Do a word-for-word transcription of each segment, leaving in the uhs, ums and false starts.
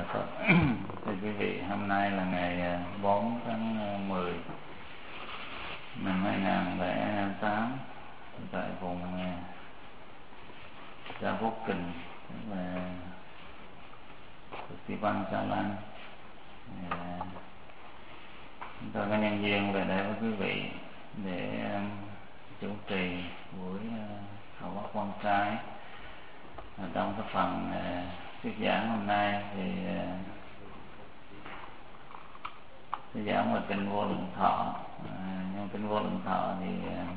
Phật. Thưa quý vị, hôm nay là ngày bốn tháng mười năm hai nghìn lẻ tám tại vùng Gia Phúc Kình, tức là Thị Văn Sa Lan. Chúng tôi có nhân viên về đây với quý vị để chủ trì buổi học báo con cái. Trong cái phần thuyết giảng hôm nay thì thuyết giảng về kinh Vô Lượng Thọ. Nhưng kinh Vô Lượng Thọ thì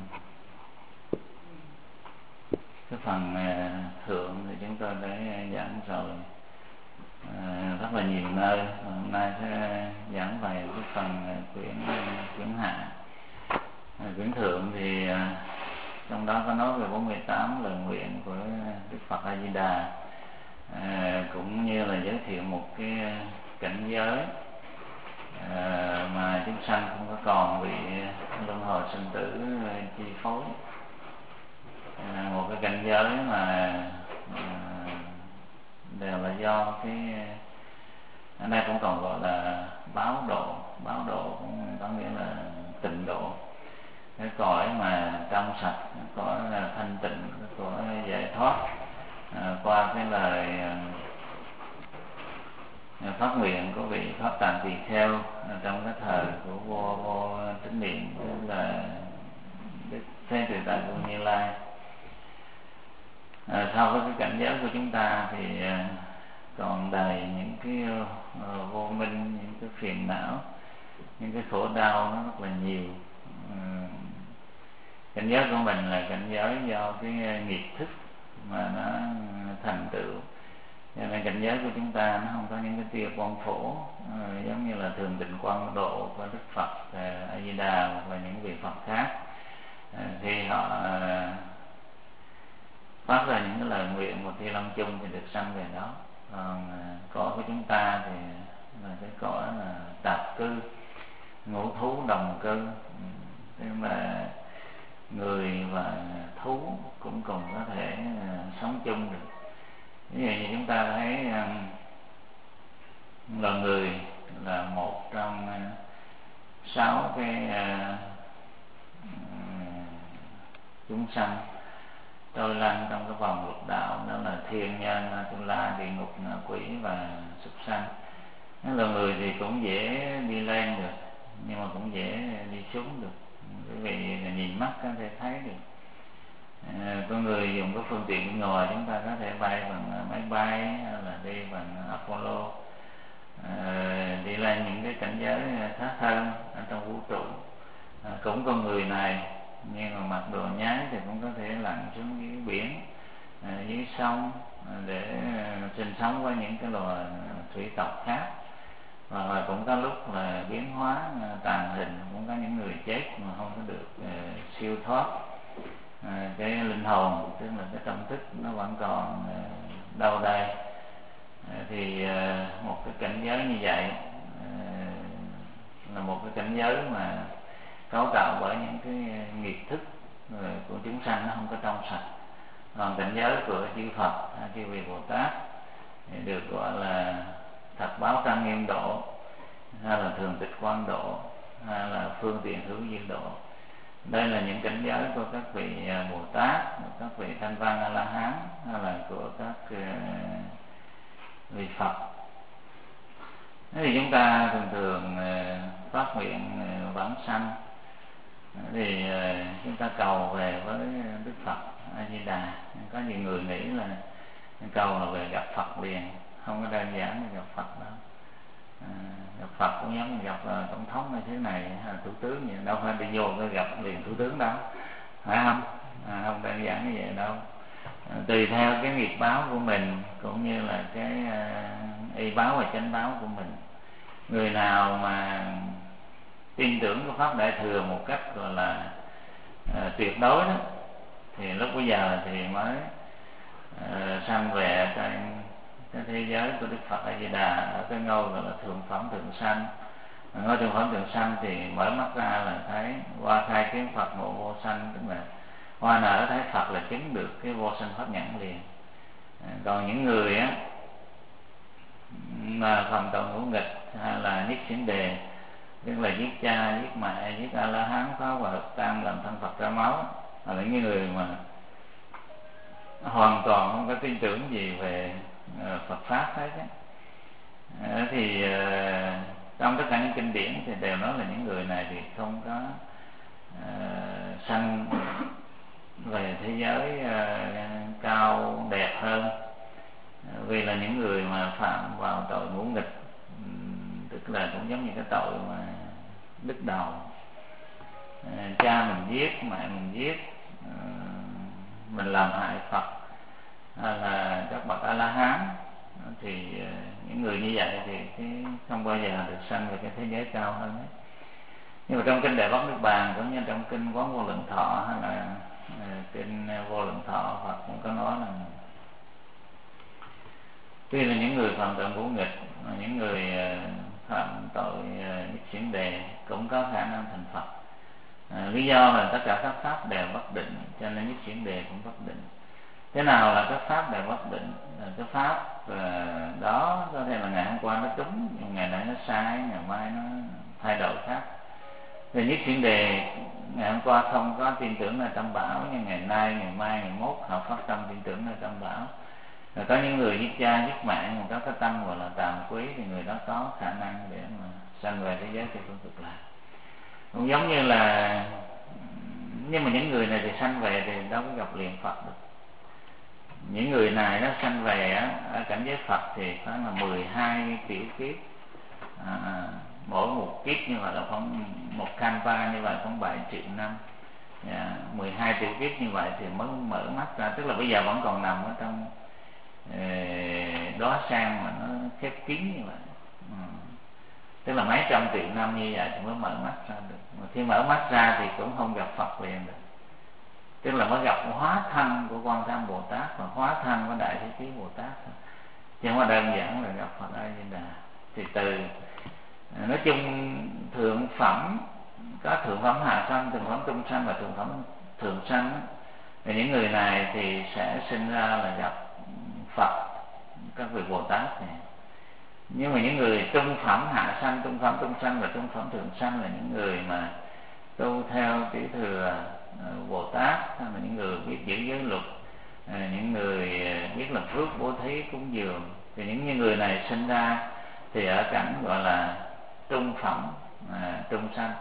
cái phần thượng thì chúng tôi đã giảng rồi rất là nhiều nơi. Hôm nay sẽ giảng về cái phần quyển quyển hạ. Quyển thượng thì trong đó có nói về bốn mươi tám lời nguyện của Đức Phật A Di Đà, à, cũng như là giới thiệu một cái cảnh giới à, mà chúng sanh không có còn bị luân hồi sinh tử chi phối, à, một cái cảnh giới mà à, đều là do cái ở đây cũng còn gọi là báo độ. Báo độ cũng có nghĩa là tịnh độ, cái cõi mà trong sạch, cái cõi là thanh tịnh, cái cõi giải thoát, à, qua cái lời à, phát nguyện của vị Pháp Tạng Tỳ Kheo à, trong cái thời của vua vô Tín Niệm, tức là Đức Thế Từ Tại Vương Như Lai. À, sau với cái cảnh giới của chúng ta thì à, còn đầy những cái uh, vô minh, những cái phiền não, những cái khổ đau nó rất là nhiều. Uh, cảnh giới của mình là cảnh giới do cái nghiệp thức mà nó thành tựu, cho nên cảnh giới của chúng ta nó không có những cái tia quang phổ uh, giống như là Thường Tịnh Quang Độ của Đức Phật uh, A Di Đà hoặc là những vị Phật khác. Uh, khi họ uh, phát ra những cái lời nguyện một tia long chung thì được sanh về đó. Còn uh, cõi của chúng ta thì là cái cõi là tạp cư, ngũ thú đồng cư, tức là người và thú cũng cùng có thể uh, sống chung được. Ví dụ như chúng ta thấy um, là người là một trong uh, sáu cái uh, uh, chúng sanh trôi lăn trong cái vòng lục đạo, đó là thiên nhân, Atula, địa ngục, quỷ và súc sanh. Nếu là người thì cũng dễ đi lên được, nhưng mà cũng dễ đi xuống được. Quý vị nhìn mắt có thể thấy được. À, có người dùng cái phương tiện bên ngoài, chúng ta có thể bay bằng máy bay hay là đi bằng Apollo, à, đi lên những cái cảnh giới khác hơn ở trong vũ trụ. À, cũng con người này nhưng mà mặc đồ nhái thì cũng có thể lặn xuống dưới biển, à, dưới sông, à, để à, sinh sống với những cái loài thủy tộc khác. Hoặc là cũng có lúc là biến hóa à, tàn hình, cũng có những người chết mà không có được à, siêu thoát. À, cái linh hồn, tức là cái tâm thức nó vẫn còn à, đâu đây. À, thì à, một cái cảnh giới như vậy à, là một cái cảnh giới mà cấu tạo bởi những cái nghiệp thức của chúng sanh nó không có trong sạch. Còn cảnh giới của chư Phật, chư vị Bồ Tát thì được gọi là Thật Báo Trang Nghiêm Độ, hay là Thường Tịch Quang Độ, hay là Phương Tiện Hữu Duyên Độ. Đây là những cảnh giới của các vị Bồ Tát, các vị Thanh Văn A La Hán, hay là của các vị Phật. Thế thì chúng ta thường thường phát nguyện vãng sanh thì chúng ta cầu về với Đức Phật A Di Đà. Có nhiều người nghĩ là cầu là về gặp Phật liền, không có đơn giản là gặp Phật đâu. À, gặp Phật cũng giống như gặp uh, tổng thống như thế này hay là thủ tướng vậy, đâu phải đi vô cái gặp liền thủ tướng đâu, phải không? À, không đơn giản như vậy đâu. À, tùy theo cái nghiệp báo của mình cũng như là cái uh, y báo và chánh báo của mình. Người nào mà tin tưởng của Pháp Đại Thừa một cách gọi là uh, tuyệt đối đó, thì lúc bây giờ thì mới uh, sanh về cái, cái thế giới của Đức Phật A Di Đà ở cái ngôi gọi là thượng phẩm thượng sanh. Ngôi thượng phẩm thượng sanh thì mở mắt ra là thấy qua khai kiến Phật ngộ vô sanh, tức là qua nở thấy Phật là chứng được cái vô sanh pháp nhãn liền. Uh, còn những người á phạm tội ngũ nghịch hay là nhất xiển đề, tức là giết cha, giết mẹ, giết A La Hán, phá hoại hợp tam, làm thân Phật ra máu, là những người mà hoàn toàn không có tin tưởng gì về uh, Phật pháp hết á. Uh, thì uh, trong tất cả những kinh điển thì đều nói là những người này thì không có uh, sanh về thế giới uh, cao đẹp hơn, uh, vì là những người mà phạm vào tội ngũ nghịch, um, tức là cũng giống như cái tội mà đứt đầu, uh, cha mình giết, mẹ mình giết, uh, mình làm hại Phật hay là các bậc A La Hán, thì uh, những người như vậy thì cái không bao giờ được sanh về cái thế giới cao hơn ấy. Nhưng mà trong kinh Đại Bát Niết Bàn cũng như trong kinh Quán Vô Lượng Thọ hay là uh, kinh Vô Lượng Thọ, Phật cũng có nói là tuy là những người phạm tội ngũ nghịch, những người uh, phạm tội uh, nhất xiển đề cũng có khả năng thành Phật. Uh, lý do là tất cả các pháp đều bất định, cho nên nhất xiển đề cũng bất định. Thế nào là các pháp đều bất định? Cái pháp uh, đó có thể là ngày hôm qua nó đúng, nhưng ngày nay nó sai, ngày mai nó thay đổi khác. Thì nhất xiển đề ngày hôm qua không có tin tưởng là tam bảo, nhưng ngày nay, ngày mai, ngày mốt họ phát tâm tin tưởng là tam bảo. Rồi có những người giết cha, giết mẹ mà có cái tâm gọi là tàm quý, thì người đó có khả năng để mà sanh về thế giới tây phương cực lạc. Cũng giống như là, nhưng mà những người này thì sanh về thì đâu có gặp liền Phật được. Những người này nó sanh về á, ở cảnh giới Phật thì khoảng là mười hai tiểu kiếp, à, mỗi một kiếp như vậy là khoảng một kalpa, như vậy khoảng bảy triệu năm, yeah, mười hai tiểu kiếp như vậy thì mới mở mắt ra, tức là bây giờ vẫn còn nằm ở trong uh, đóa sen mà nó khép kín như vậy, ừ. Tức là mấy trăm triệu năm như vậy thì mới mở mắt ra được. Mà khi mở mắt ra thì cũng không gặp Phật liền được, tức là mới gặp hóa thân của Quan Tham Bồ Tát và hóa thân của Đại Thế Chí Bồ Tát thôi, chứ không có đơn giản là gặp Phật A Di Đà. Thì từ nói chung thượng phẩm có thượng phẩm hạ sanh, thượng phẩm trung sanh và thượng phẩm thượng sanh. Thì những người này thì sẽ sinh ra là gặp Phật, các vị Bồ Tát này. Nhưng mà những người trung phẩm hạ sanh, trung phẩm trung sanh và trung phẩm thượng sanh là những người mà tu theo tiểu thừa Bồ Tát, hay là những người biết giữ giới luật, những người biết làm phước bố thí cúng dường. Thì những người này sinh ra thì ở cảnh gọi là trung phẩm à, trung sanh.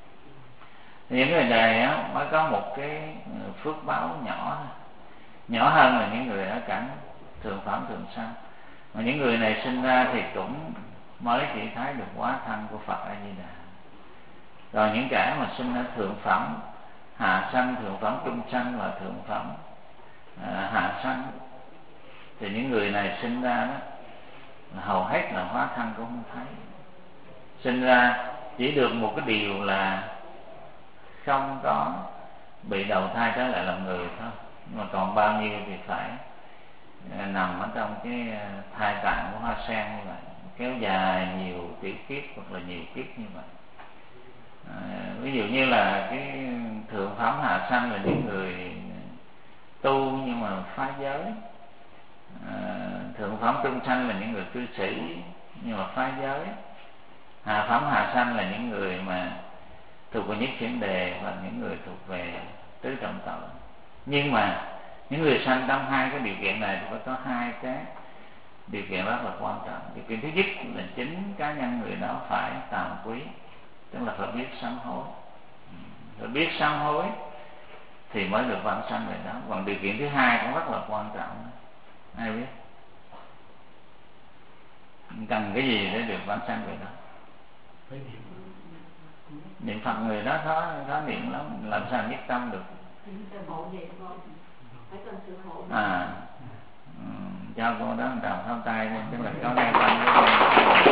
Những người này á, mới có một cái phước báo nhỏ nhỏ hơn là những người ở cảnh thượng phẩm thượng sanh. Mà những người này sinh ra thì cũng mới chỉ thấy được hóa thân của Phật A Di Đà. Rồi những kẻ mà sinh ở thượng phẩm hạ sanh, thượng phẩm trung sanh và thượng phẩm à, hạ sanh, thì những người này sinh ra đó hầu hết là hóa thân cũng không thấy. Sinh ra chỉ được một cái điều là không có bị đầu thai trở lại làm người thôi, nhưng mà còn bao nhiêu thì phải nằm ở trong cái thai tạng của hoa sen như vậy, kéo dài nhiều tiểu kiếp hoặc là nhiều kiếp như vậy. À, ví dụ như là cái thượng phẩm hạ sanh là những người tu nhưng mà phá giới, à, thượng phẩm trung sanh là những người cư sĩ nhưng mà phá giới, hạ phẩm hạ sanh là những người mà thuộc về nhất xiển đề và những người thuộc về tứ trọng tội. Nhưng mà những người sanh trong hai cái điều kiện này thì phải có hai cái điều kiện rất là quan trọng. Điều kiện thứ nhất là chính cá nhân người đó phải tàm quý, tức là phải biết sám hối. Phải biết sám hối thì mới được vãng sanh về đó. Còn điều kiện thứ hai cũng rất là quan trọng. Ai biết? Cần cái gì để được vãng sanh về đó? Niệm Phật người đó khó, khó niệm lắm, làm sao nhất tâm được? À, um, cho cô đó một tràng pháo tay đi, tức là có ngay quanh cái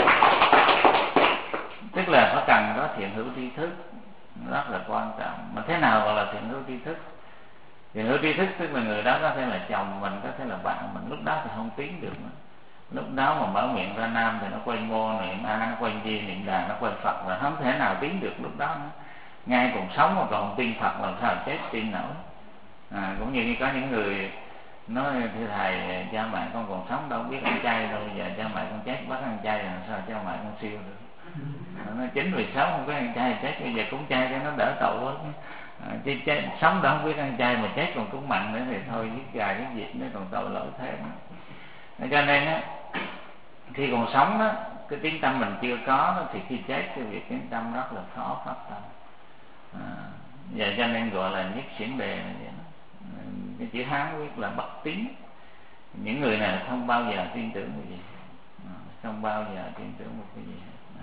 tức là phải cần có thiện hữu tri thức, rất là quan trọng. Mà thế nào gọi là thiện hữu tri thức? Thiện hữu tri thức tức là người đó có thể là chồng mình, có thể là bạn mình, lúc đó thì không tiến được nữa. Lúc đó mà mở miệng ra nam thì nó quên mô niệm A, nó quên Di niệm Đà, nó quên Phật, là không thể nào tiến được lúc đó nữa. Ngay còn sống mà còn không tin Phật làm sao chết tin nổi. À, cũng như có những người nói thưa thầy, cha mẹ con còn sống đâu biết ăn chay đâu, giờ cha mẹ con chết bắt ăn chay làm sao cho mẹ con siêu được. Nó chính vì sống không có ăn chay chết, bây giờ cúng chay cho nó đỡ tội quá. À, chứ, chứ sống đó không biết ăn chay mà chết còn cúng mặn nữa thì thôi, giết gà giết vịt nó còn tội lỗi thế nữa. Cho nên á, khi còn sống đó, cái tiếng tâm mình chưa có đó, thì khi chết cái việc tiếng tâm rất là khó phát tâm. À, vậy cho nên gọi là nhất xiển đề này vậy đó. Cái chữ Hán viết là bất tín. Những người này không bao giờ tin tưởng cái gì, à, không bao giờ tin tưởng một cái gì. À.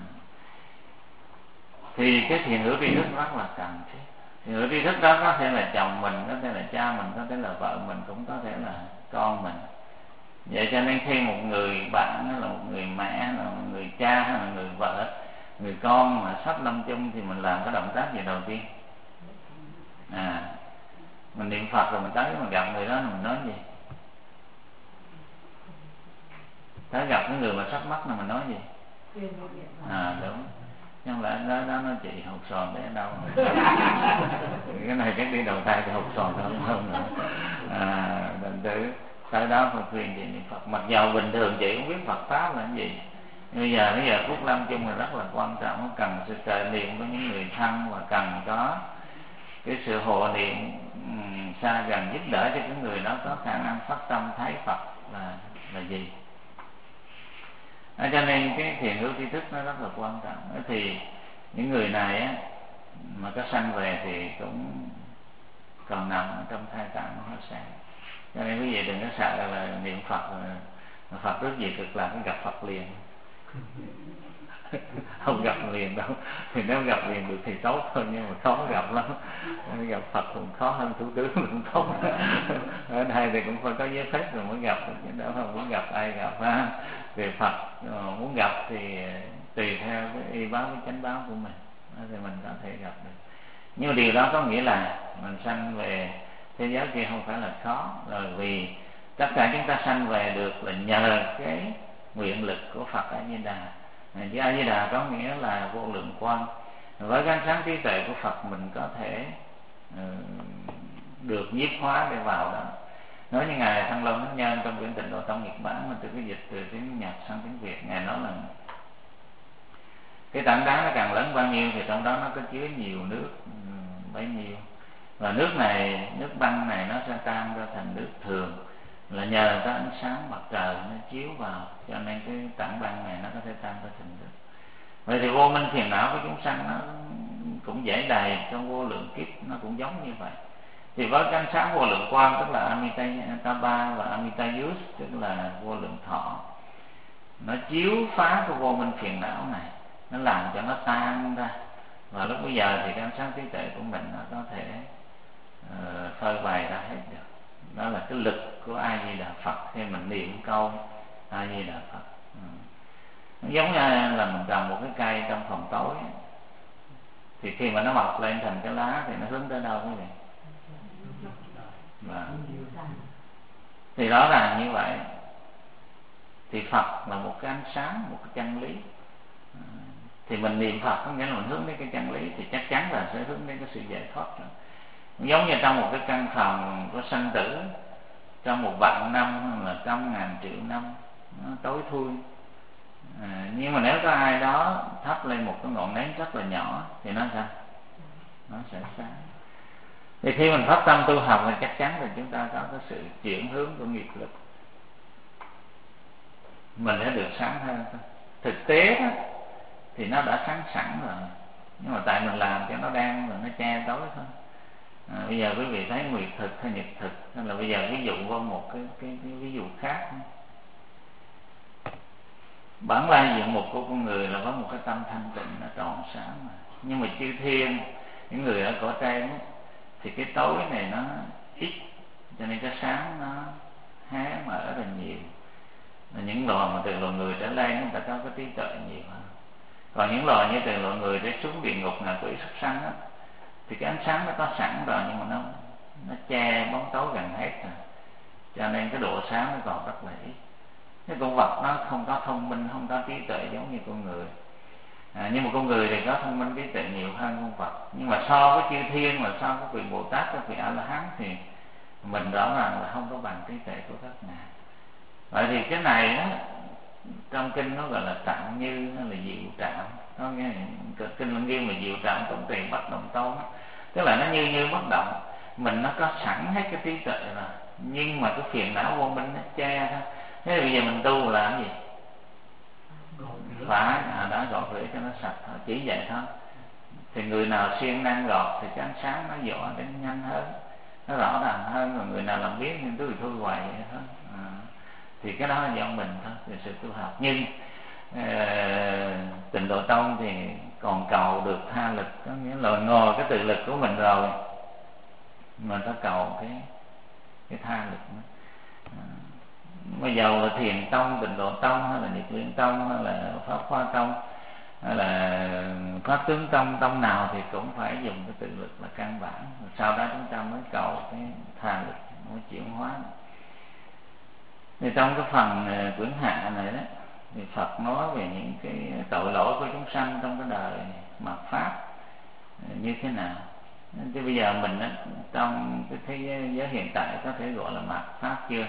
Thì cái thiền hữu tri thức rất là cần thiết. Thiền hữu tri thức đó có thể là chồng mình, có thể là cha mình, có thể là vợ mình, cũng có thể là con mình. Vậy cho nên khi một người bạn hay là một người mẹ hay là một người cha hay là người vợ, người con mà sắp lâm chung thì mình làm cái động tác gì đầu tiên? À, mình niệm Phật rồi mình tới mình gặp người đó mình nói gì? Tới gặp cái người mà sắp mất là mình nói gì? À đúng. Nhưng lại đó đó nó chị hột sòn để đâu? Cái này chắc đi đầu tay thì hột sòn không hơn nữa. À, thành thử tới đó Phật khuyên chị niệm Phật. Mặc dù bình thường chị cũng biết Phật pháp là cái gì, bây giờ bây giờ phút lâm chung là rất là quan trọng, cần sự trợ niệm của những người thân và cần có cái sự hộ niệm um, xa gần giúp đỡ cho cái người đó có khả năng phát tâm thấy Phật là là gì. À, cho nên cái thiền hữu tri thức nó rất là quan trọng. Thì những người này á, mà có sanh về thì cũng còn nằm trong thai tạng nó hết sáng. Cho nên quý vị đừng có sợ là niệm Phật mà Phật rất gì cực là gặp Phật liền. Không gặp liền đâu. Thì nếu gặp liền được thì tốt thôi, nhưng mà khó gặp lắm. Gặp Phật cũng khó hơn thủ tướng cũng tốt. Ở đây thì cũng phải có giấy phép rồi mới gặp, chứ đâu không muốn gặp ai gặp ha. Về Phật muốn gặp thì tùy theo cái y báo cái chánh báo của mình thì mình có thể gặp được. Nhưng mà điều đó có nghĩa là mình sanh về thế giới kia không phải là khó, rồi vì tất cả chúng ta sanh về được là nhờ cái nguyện lực của Phật A Di Đà. Chứ A Di Đà có nghĩa là vô lượng quang. Với cái ánh sáng trí tuệ của Phật mình có thể uh, được nhiếp hóa để vào đó. Nói như ngài Thăng Long Thánh Nhân trong quyển Tịnh Độ Tông Nhật Bản mà từ cái dịch từ tiếng Nhật sang tiếng Việt, ngài nói là cái tảng đá nó càng lớn bao nhiêu thì trong đó nó có chứa nhiều nước bấy nhiêu, và nước này, nước băng này nó sẽ tan ra thành nước thường là nhờ cái ánh sáng mặt trời nó chiếu vào, cho nên cái tảng băng này nó có thể tan ra thành nước. Vậy thì vô minh phiền não của chúng sanh nó cũng dễ đầy trong vô lượng kiếp, nó cũng giống như vậy. Thì với cái ánh sáng vô lượng quang tức là Amitabha và Amitayus, tức là vô lượng thọ, nó chiếu phá cái vô minh phiền não này, nó làm cho nó tan ra, và lúc bây giờ thì cái ánh sáng trí tuệ của mình nó có thể uh, phơi bày ra hết được. Đó là cái lực của A Di Đà Phật khi mình niệm câu A Di Đà Phật. Ừ. Giống như là mình trồng một cái cây trong phòng tối, thì khi mà nó mọc lên thành cái lá thì nó hướng tới đâu quý vị? Và thì rõ ràng như vậy, thì Phật là một cái ánh sáng, một cái chân lý. Thì mình niệm Phật có nghĩa là mình hướng đến cái chân lý, thì chắc chắn là sẽ hướng đến cái sự giải thoát rồi. Giống như trong một cái căn phòng có sanh tử, trong một vạn năm hay là trăm ngàn triệu năm, nó tối thui. À, nhưng mà nếu có ai đó thắp lên một cái ngọn nến rất là nhỏ thì nó sao? Nó sẽ sáng. Thì khi mình phát tâm tu học thì chắc chắn là chúng ta có cái sự chuyển hướng của nghiệp lực, mình sẽ được sáng hơn. Thực tế đó, thì nó đã sáng sẵn rồi, nhưng mà tại mình làm cho nó đang rồi nó che tối thôi. À, bây giờ quý vị thấy nguyệt thực hay nhật thực, hay là bây giờ ví dụ qua một cái, cái, cái ví dụ khác. Bản lai diện mục của con người là có một cái tâm thanh tịnh, nó tròn sáng mà. Nhưng mà chư thiên, những người ở cõi trên thì cái tối này nó ít, cho nên cái sáng nó hé mở rất là nhiều. Những loài mà từ loài người trở lên người ta có cái trí tuệ nhiều hơn. Còn những loài như từ loài người để xuống địa ngục ngạ quỷ súc sanh á, thì cái ánh sáng nó có sẵn rồi, nhưng mà nó nó che bóng tối gần hết rồi, cho nên cái độ sáng nó còn rất là ít. Cái con vật nó không có thông minh, không có trí tuệ giống như con người. À, nhưng mà con người thì có thông minh trí tuệ nhiều hơn con vật. Nhưng mà so với chư thiên, mà so với vị Bồ Tát, với vị A La Hán thì mình rõ ràng là không có bằng trí tuệ của các ngài. Vậy thì cái này đó, trong kinh nó gọi là tạng như hay là diệu trạm, nó nghe kinh Lăng Nghiêm là diệu trạm tổng trì bất động tôn, tức là nó như như bất động, mình nó có sẵn hết cái trí tuệ rồi, nhưng mà cái phiền não vô minh nó che thôi. Thế bây giờ mình tu là cái gì? Phải à, đã gọt rửa cho nó sạch thôi, chỉ vậy thôi. Thì người nào siêng năng gọt thì cái ánh sáng nó dõi đến nhanh hơn, nó rõ ràng hơn, rồi người nào làm biết nhưng cứ thui hoài vậy thôi. À, thì cái đó là do mình thôi, về sự tu học. Nhưng uh, Tịnh Độ Tông thì còn cầu được tha lực, có nghĩa là ngồi cái tự lực của mình rồi mình phải cầu cái cái tha lực nữa. À, bây giờ là Thiền Tông, Tịnh Độ Tông hay là Nhiệt Luyện Tông hay là Pháp Hoa Tông hay là Pháp Tướng Tông, tông nào thì cũng phải dùng cái tự lực là căn bản, sau đó chúng ta mới cầu cái tha lực mới chuyển hóa. Thì trong cái phần quyển hạ này đó thì Phật nói về những cái tội lỗi của chúng sanh trong cái đời mạt pháp như thế nào. Thì bây giờ mình đó, trong cái thế giới hiện tại có thể gọi là mạt pháp chưa?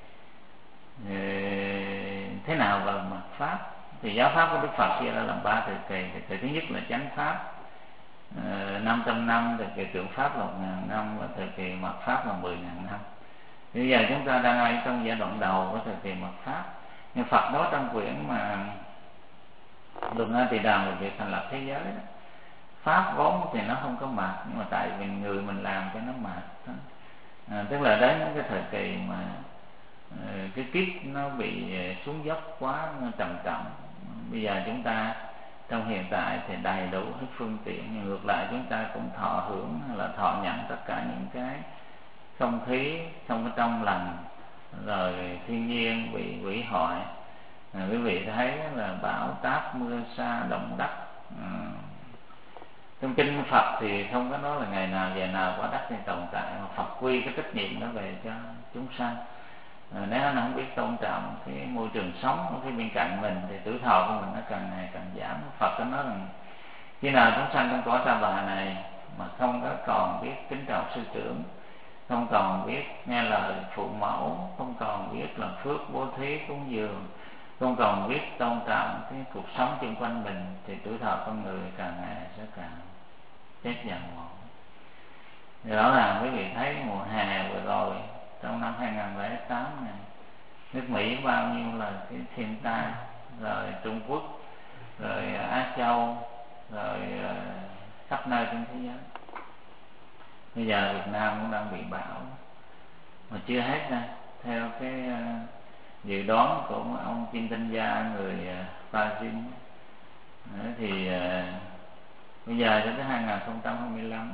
Thế nào gọi là mạt pháp? Thì giáo pháp của Đức Phật chia ra làm ba thời kỳ. Thời thứ nhất là chánh pháp năm trăm năm, thời kỳ tượng pháp là một ngàn năm, và thời kỳ mạt pháp là mười ngàn năm. Bây giờ chúng ta đang ở trong giai đoạn đầu của thời kỳ mạt pháp. Nhưng Phật nói trong quyển mà Luận A Tỳ Đàm về việc thành lập thế giới đó, pháp vốn thì nó không có mạt, nhưng mà tại vì người mình làm cho nó mạt đó. À, tức là đến cái thời kỳ mà uh, cái kiếp nó bị xuống dốc quá trầm trọng. Bây giờ chúng ta trong hiện tại thì đầy đủ hết phương tiện, nhưng ngược lại chúng ta cũng thọ hưởng hay là thọ nhận tất cả những cái không khí không có trong lành, rồi thiên nhiên bị hủy hoại. À, quý vị thấy là bão táp, mưa sa, động đất. À, trong kinh Phật thì không có nói là ngày nào giờ nào quả đất thì tồn tại, mà Phật quy cái trách nhiệm đó về cho chúng sanh. À, nếu nó không biết tôn trọng cái môi trường sống ở phía bên cạnh mình thì tuổi thọ của mình nó càng ngày càng giảm. Phật có nói rằng khi nào chúng sanh trong cõi ta bà này mà không có còn biết kính trọng sư trưởng, không còn biết nghe lời phụ mẫu, không còn biết làm phước bố thí cúng dường, không còn biết tôn trọng cái cuộc sống xung quanh mình, thì tuổi thọ con người càng ngày sẽ càng chết dần một. Thì đó là quý vị thấy mùa hè vừa rồi trong năm hai nghìn lẻ tám này, nước Mỹ bao nhiêu là cái thiên tai, rồi Trung Quốc, rồi Á Châu, rồi khắp nơi trên thế giới. Bây giờ Việt Nam cũng đang bị bão mà chưa hết nè. Theo cái uh, dự đoán của ông Kim Tinh Gia, người uh, Brazil, uh, thì uh, bây giờ cho tới hai nghìn không trăm hai mươi lăm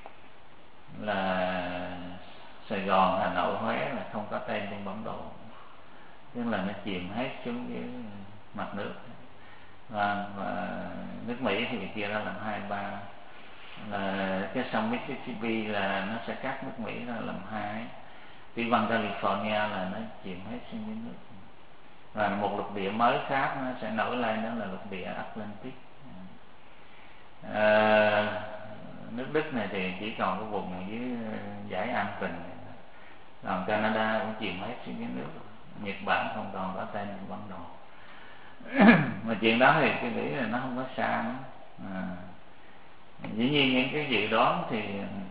là Sài Gòn, Hà Nội, Huế là không có tên trên bản đồ, tức là nó chìm hết xuống dưới mặt nước. Và, và nước Mỹ thì chia ra làm hai ba, là cái sông Mississippi là nó sẽ cắt nước Mỹ ra làm hai, Tiểu bang California là nó chìm hết xuống dưới nước, và một lục địa mới khác nó sẽ nổi lên, đó là lục địa Atlantic. À, nước Đức này thì chỉ còn cái vùng dưới dải Alpen, còn Canada cũng chìm hết xuống dưới nước, Nhật Bản không còn có tên trên bản đồ. Mà chuyện đó thì tôi nghĩ là nó không có xa nữa. À, dĩ nhiên những cái dự đoán thì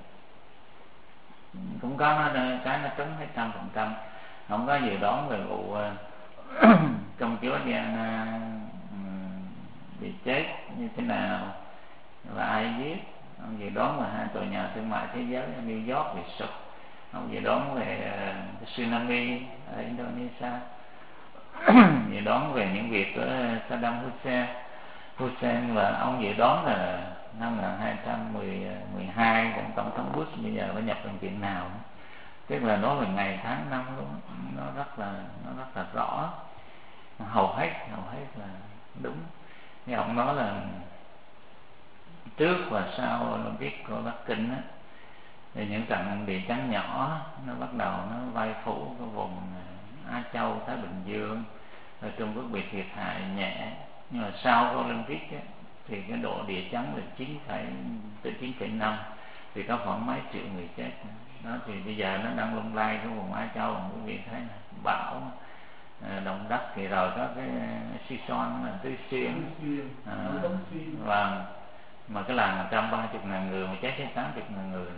cũng có nó, cái nó trúng hết trăm phần trăm. Không có dự đoán về vụ công chúa Diana bị chết như thế nào và ai giết. Ông dự đoán là hai tòa nhà thương mại thế giới ở New York bị sụp. Ông dự đoán về uh, tsunami ở Indonesia. Dự đoán về những việc của Saddam Hussein Hussein và ông dự đoán là năm một nghìn hai trăm mười hai tổng thống Bush bây giờ phải nhập bệnh viện nào, tức là nói về ngày tháng năm luôn, nó rất là nó rất là rõ, hầu hết hầu hết là đúng. Thì ông nói là trước và sau Olympic của Bắc Kinh á, thì những trận địa chấn nhỏ nó bắt đầu nó vai phủ cái vùng Á Châu, Thái Bình Dương, rồi Trung Quốc bị thiệt hại nhẹ. Nhưng mà sau cái Olympic á, thì cái độ địa chấn là chín phẩy từ chín phẩy năm, thì có khoảng mấy triệu người chết. Đó thì bây giờ nó đang lung lay cái vùng Á Châu, quý vị thấy này, bão động đất thì rồi có cái si son là tứ xuyên, à, và mà cái làng một trăm ba chục ngàn người mà chết đến tám chục ngàn người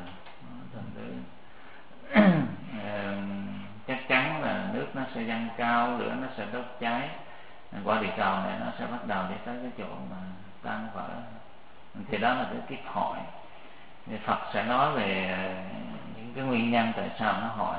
à, chắc chắn là nước nó sẽ dâng cao, lửa nó sẽ đốt cháy, quả địa cầu này nó sẽ bắt đầu đi tới cái chỗ mà tan vỡ. Thì đó là cái kiếp hội. Thì Phật sẽ nói về những cái nguyên nhân tại sao nó hội.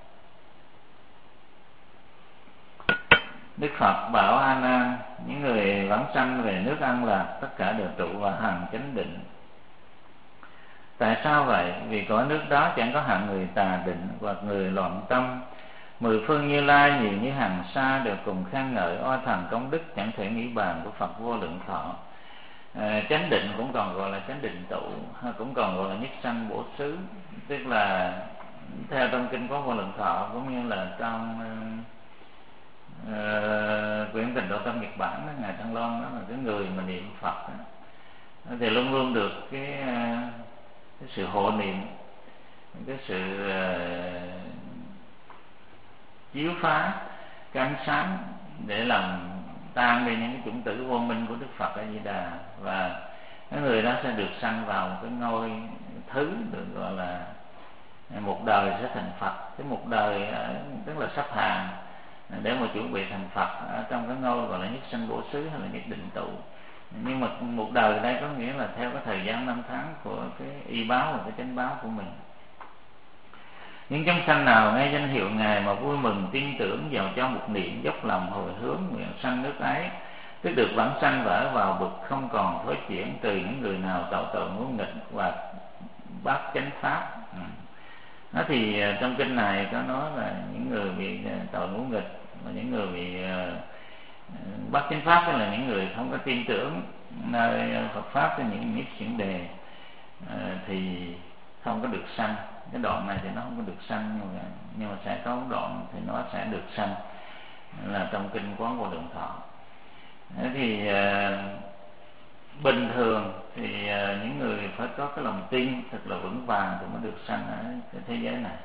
Đức Phật bảo A Nan, những người vãng sanh về nước An Lạc tất cả đều trụ vào hành chánh định. Tại sao vậy? Vì cõi nước đó chẳng có hạng người tà định hoặc người loạn tâm. Mười phương Như Lai nhiều như hàng sa đều cùng khen ngợi oai thần công đức chẳng thể nghĩ bàn của Phật vô lượng thọ. À, chánh định cũng còn gọi là chánh định tụ, cũng còn gọi là nhất sanh bổ xứ, tức là theo trong kinh có vô lượng thọ, cũng như là trong uh, quyển Tình Độ Tâm Nhật Bản đó, ngài Thăng Loan đó là cái người mà niệm Phật đó, thì luôn luôn được cái, uh, cái sự hộ niệm, cái sự uh, chiếu phá cái ánh sáng để làm tan đi những cái chủng tử vô minh của Đức Phật A Di Đà, và cái người đó sẽ được sanh vào một cái ngôi thứ được gọi là một đời sẽ thành Phật. Cái một đời tức là sắp hàng để mà chuẩn bị thành Phật ở trong cái ngôi gọi là nhất sanh bổ xứ hay là nhất định tụ. Nhưng mà một đời đây có nghĩa là theo cái thời gian năm tháng của cái y báo và cái chánh báo của mình. Những chúng sanh nào nghe danh hiệu Ngài mà vui mừng tin tưởng vào cho một niệm dốc lòng hồi hướng nguyện sanh nước ấy, tức được vãng sanh vỡ vào bực không còn thối chuyển từ những người nào tạo tội ngũ nghịch và bác chánh pháp. Ừ. Đó thì trong kinh này có nói là những người bị tội ngũ nghịch và những người bị uh, bác chánh pháp là những người không có tin tưởng nơi Phật pháp, với những nhiếp chuyển đề uh, thì không có được sanh. Cái đoạn này thì nó không có được sanh, nhưng mà, nhưng mà sẽ có đoạn thì nó sẽ được sanh, là trong kinh Quán Vô Lượng Thọ. Thế thì uh, bình thường thì uh, những người phải có cái lòng tin thật là vững vàng thì mới được sanh ở cái thế giới này.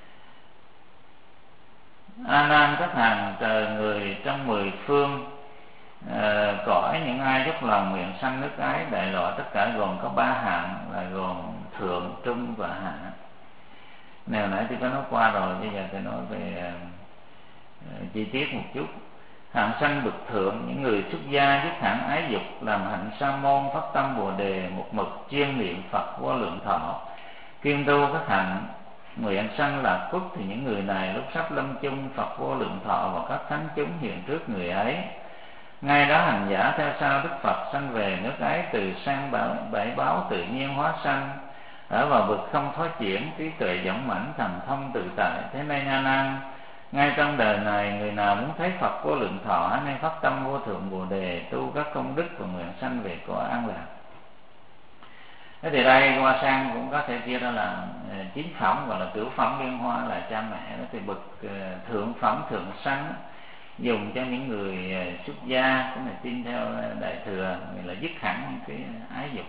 A Nan, các hàng trời người trong mười phương uh, cõi những ai dốc lòng nguyện sanh nước ái đại loại tất cả gồm có ba hạng, là gồm thượng, trung và hạ. Nào nãy tôi có nói qua rồi, bây giờ tôi nói về uh, chi tiết một chút. Hạng sanh bậc thượng, những người xuất gia dứt hẳn ái dục, làm hạnh sa môn, phát tâm bồ đề, một mực chuyên niệm Phật vô lượng thọ, kiêm tu các hạnh nguyện sanh lạc phúc, thì những người này lúc sắp lâm chung Phật vô lượng thọ và các thánh chúng hiện trước người ấy. Ngay đó hành giả theo sau Đức Phật sanh về nước ấy, từ sang bảy báo tự nhiên hóa sanh, ở vào vực không thói chuyển, trí tuệ dõng mãnh, thần thông tự tại. Thế nên A Nan, ngay trong đời này, người nào muốn thấy Phật vô lượng thọ nên phát tâm vô thượng bồ đề, tu các công đức và nguyện sanh về cõi an lạc. Thế thì đây Hoa Sang cũng có thể chia ra là chín phẩm, gọi là cửu phẩm liên hoa là cha mẹ đó. Thì bậc thượng phẩm thượng sanh dùng cho những người xuất gia, tức là tin theo Đại Thừa, người là dứt hẳn cái ái dục.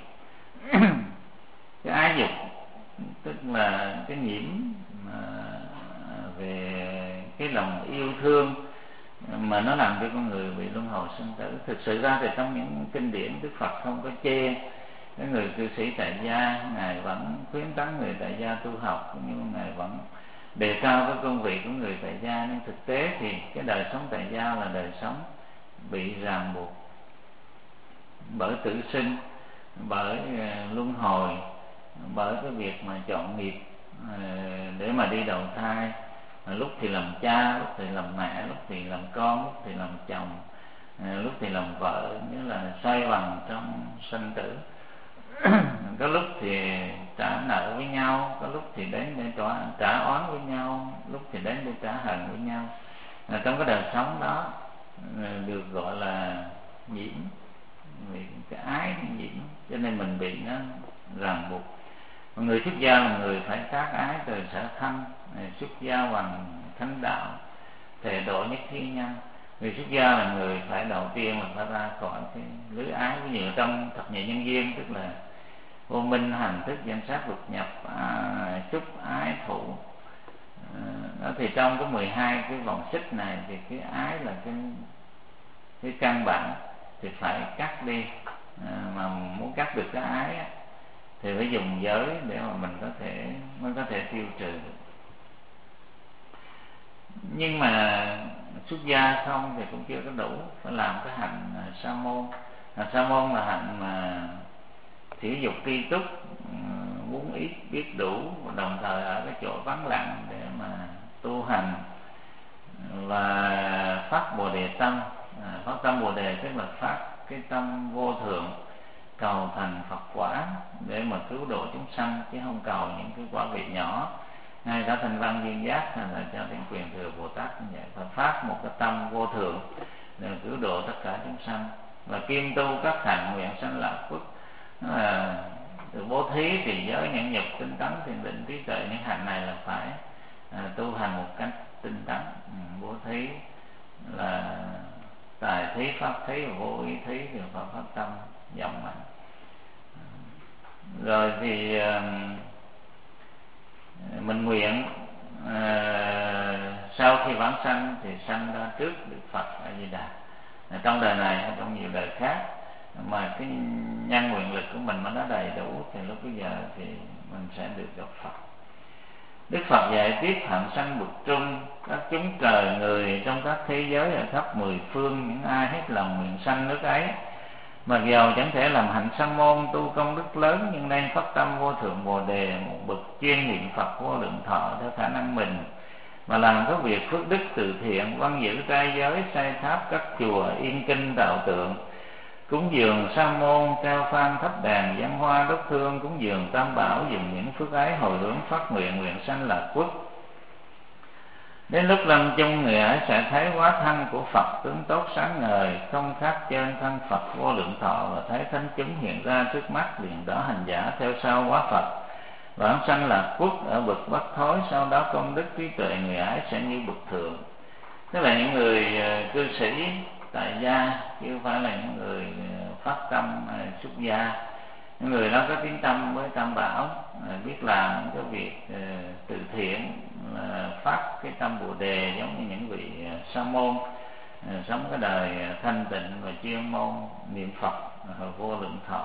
Cái ái dục tức là cái nhiễm mà về cái lòng yêu thương mà nó làm cho con người bị luân hồi sinh tử. Thực sự ra thì trong những kinh điển Đức Phật không có chê cái người cư sĩ tại gia, Ngài vẫn khuyến tấn người tại gia tu học, cũng như Ngài vẫn đề cao cái công việc của người tại gia. Nhưng thực tế thì cái đời sống tại gia là đời sống bị ràng buộc bởi tử sinh, bởi luân hồi, bởi cái việc mà chọn nghiệp để mà đi đầu thai, lúc thì làm cha, lúc thì làm mẹ, lúc thì làm con, lúc thì làm chồng, lúc thì làm vợ, nghĩa là xoay vòng trong sinh tử. Có lúc thì trả nợ với nhau, có lúc thì đến để trả, trả oán với nhau, lúc thì đến để trả hận với nhau. Trong cái đời sống đó được gọi là nhiễm, vì cái ái nhiễm, cho nên mình bị nó ràng buộc. Người xuất gia là người phải tác ái từ sở thân, xuất gia bằng thánh đạo, thể độ nhất thiên nhân. Người xuất gia là người phải đầu tiên là phải ra khỏi cái lưới ái. Ví dụ trong thập nhị nhân duyên, tức là vô minh, hành thức, danh sát, lục nhập, à, xúc, ái, thụ, đó thì trong cái mười hai cái vòng xích này thì cái ái là cái cái căn bản, thì phải cắt đi. À, mà muốn cắt được cái ái á, thì phải dùng giới để mà mình có thể mới có thể tiêu trừ được. Nhưng mà xuất gia không thì cũng chưa có đủ, phải làm cái hạnh sa môn. Hạnh sa môn là hạnh mà thiểu dục tri túc, muốn ít biết đủ, và đồng thời ở cái chỗ vắng lặng để mà tu hành và phát bồ đề tâm. À, phát tâm bồ đề tức là phát cái tâm vô thượng, cầu thành Phật quả để mà cứu độ chúng sanh, chứ không cầu những cái quả vị nhỏ. Ngay cả Thanh Văn Duyên Giác hay là cho đến Quyền Thừa Bồ Tát như vậy, phải phát một cái tâm vô thượng để cứu độ tất cả chúng sanh, và kiêm tu các hạnh nguyện sanh lạc phước. À, từ bố thí thì giới nhẫn nhục tinh tấn thiền định trí tuệ, những hành này là phải à, tu hành một cách tinh tấn. Ừ, bố thí là tài thí, pháp thí và vô ý thí thì phải phát tâm vọng mạnh. Rồi thì uh, mình nguyện uh, sau khi vãng sanh thì sanh ra trước được Phật A Di Đà, trong đời này hay trong nhiều đời khác, mà cái nhân nguyện lực của mình mà nó đầy đủ thì lúc bây giờ thì mình sẽ được gặp Phật. Đức Phật dạy tiếp: hạnh sanh bậc trung, các chúng trời người trong các thế giới ở khắp mười phương, những ai hết lòng nguyện sanh nước ấy, mặc dầu chẳng thể làm hạnh sa môn tu công đức lớn, nhưng nên phát tâm vô thượng bồ đề, một bậc chuyên niệm Phật vô lượng thọ theo khả năng mình, mà làm các việc phước đức từ thiện, văn giữ trai giới, xây tháp các chùa, yên kinh tạo tượng, cúng dường sa môn, trao phan thắp đàn, giăng hoa đốt hương, cúng dường tam bảo, dùng những phước ấy hồi hướng phát nguyện, nguyện sanh lạc quốc. Đến lúc lâm chung, người ấy sẽ thấy hóa thân của Phật, tướng tốt sáng ngời, không khác trên thân Phật vô lượng thọ, và thấy thánh chúng hiện ra trước mắt, liền đỡ hành giả theo sau hóa Phật, vãng sanh lạc quốc ở bậc bất thối. Sau đó công đức trí tuệ người ấy sẽ như bậc thượng. Tức là những người uh, cư sĩ tại gia, chứ không phải là những người uh, phát tâm uh, xuất gia. Những người đó có tín tâm với tam bảo, uh, biết làm những cái việc uh, từ thiện, uh, phát cái tâm bồ đề, giống như những vị uh, sa môn uh, sống cái đời uh, thanh tịnh và chuyên môn niệm Phật uh, vô lượng thọ.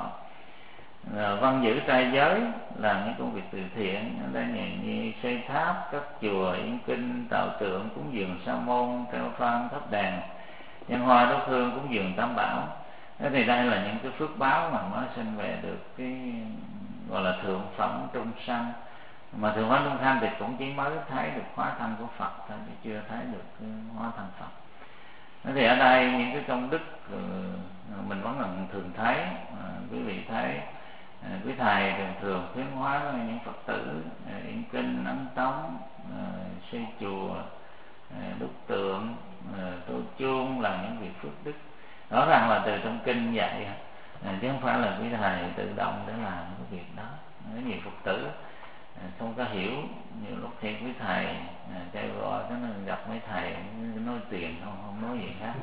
Uh, văn giữ trai giới làm những công việc từ thiện, đây như xây tháp các chùa, yên kinh tạo tượng, cúng dường sa môn, treo phan thắp đàn, nhân hoa đốt hương, cúng dường tam bảo. Thế thì đây là những cái phước báo mà mới sinh về được cái gọi là thượng phẩm trung sanh. Mà thượng phẩm trung sanh thì cũng chỉ mới thấy được hóa thân của Phật thôi, chứ chưa thấy được cái hóa thân Phật. Thế thì ở đây những cái công đức mình vẫn là thường thấy, quý vị thấy quý thầy thường thường khuyến hóa những Phật tử yên kinh, ấn tống, xây chùa, đúc tượng, tô chuông, là những việc phước đức. Rõ ràng là từ trong kinh dạy, chứ không phải là quý thầy tự động để làm cái việc đó. Có nhiều Phật tử không có hiểu, nhiều lúc thì quý thầy kêu gọi cái gặp mấy thầy nói tiền, không không nói gì khác.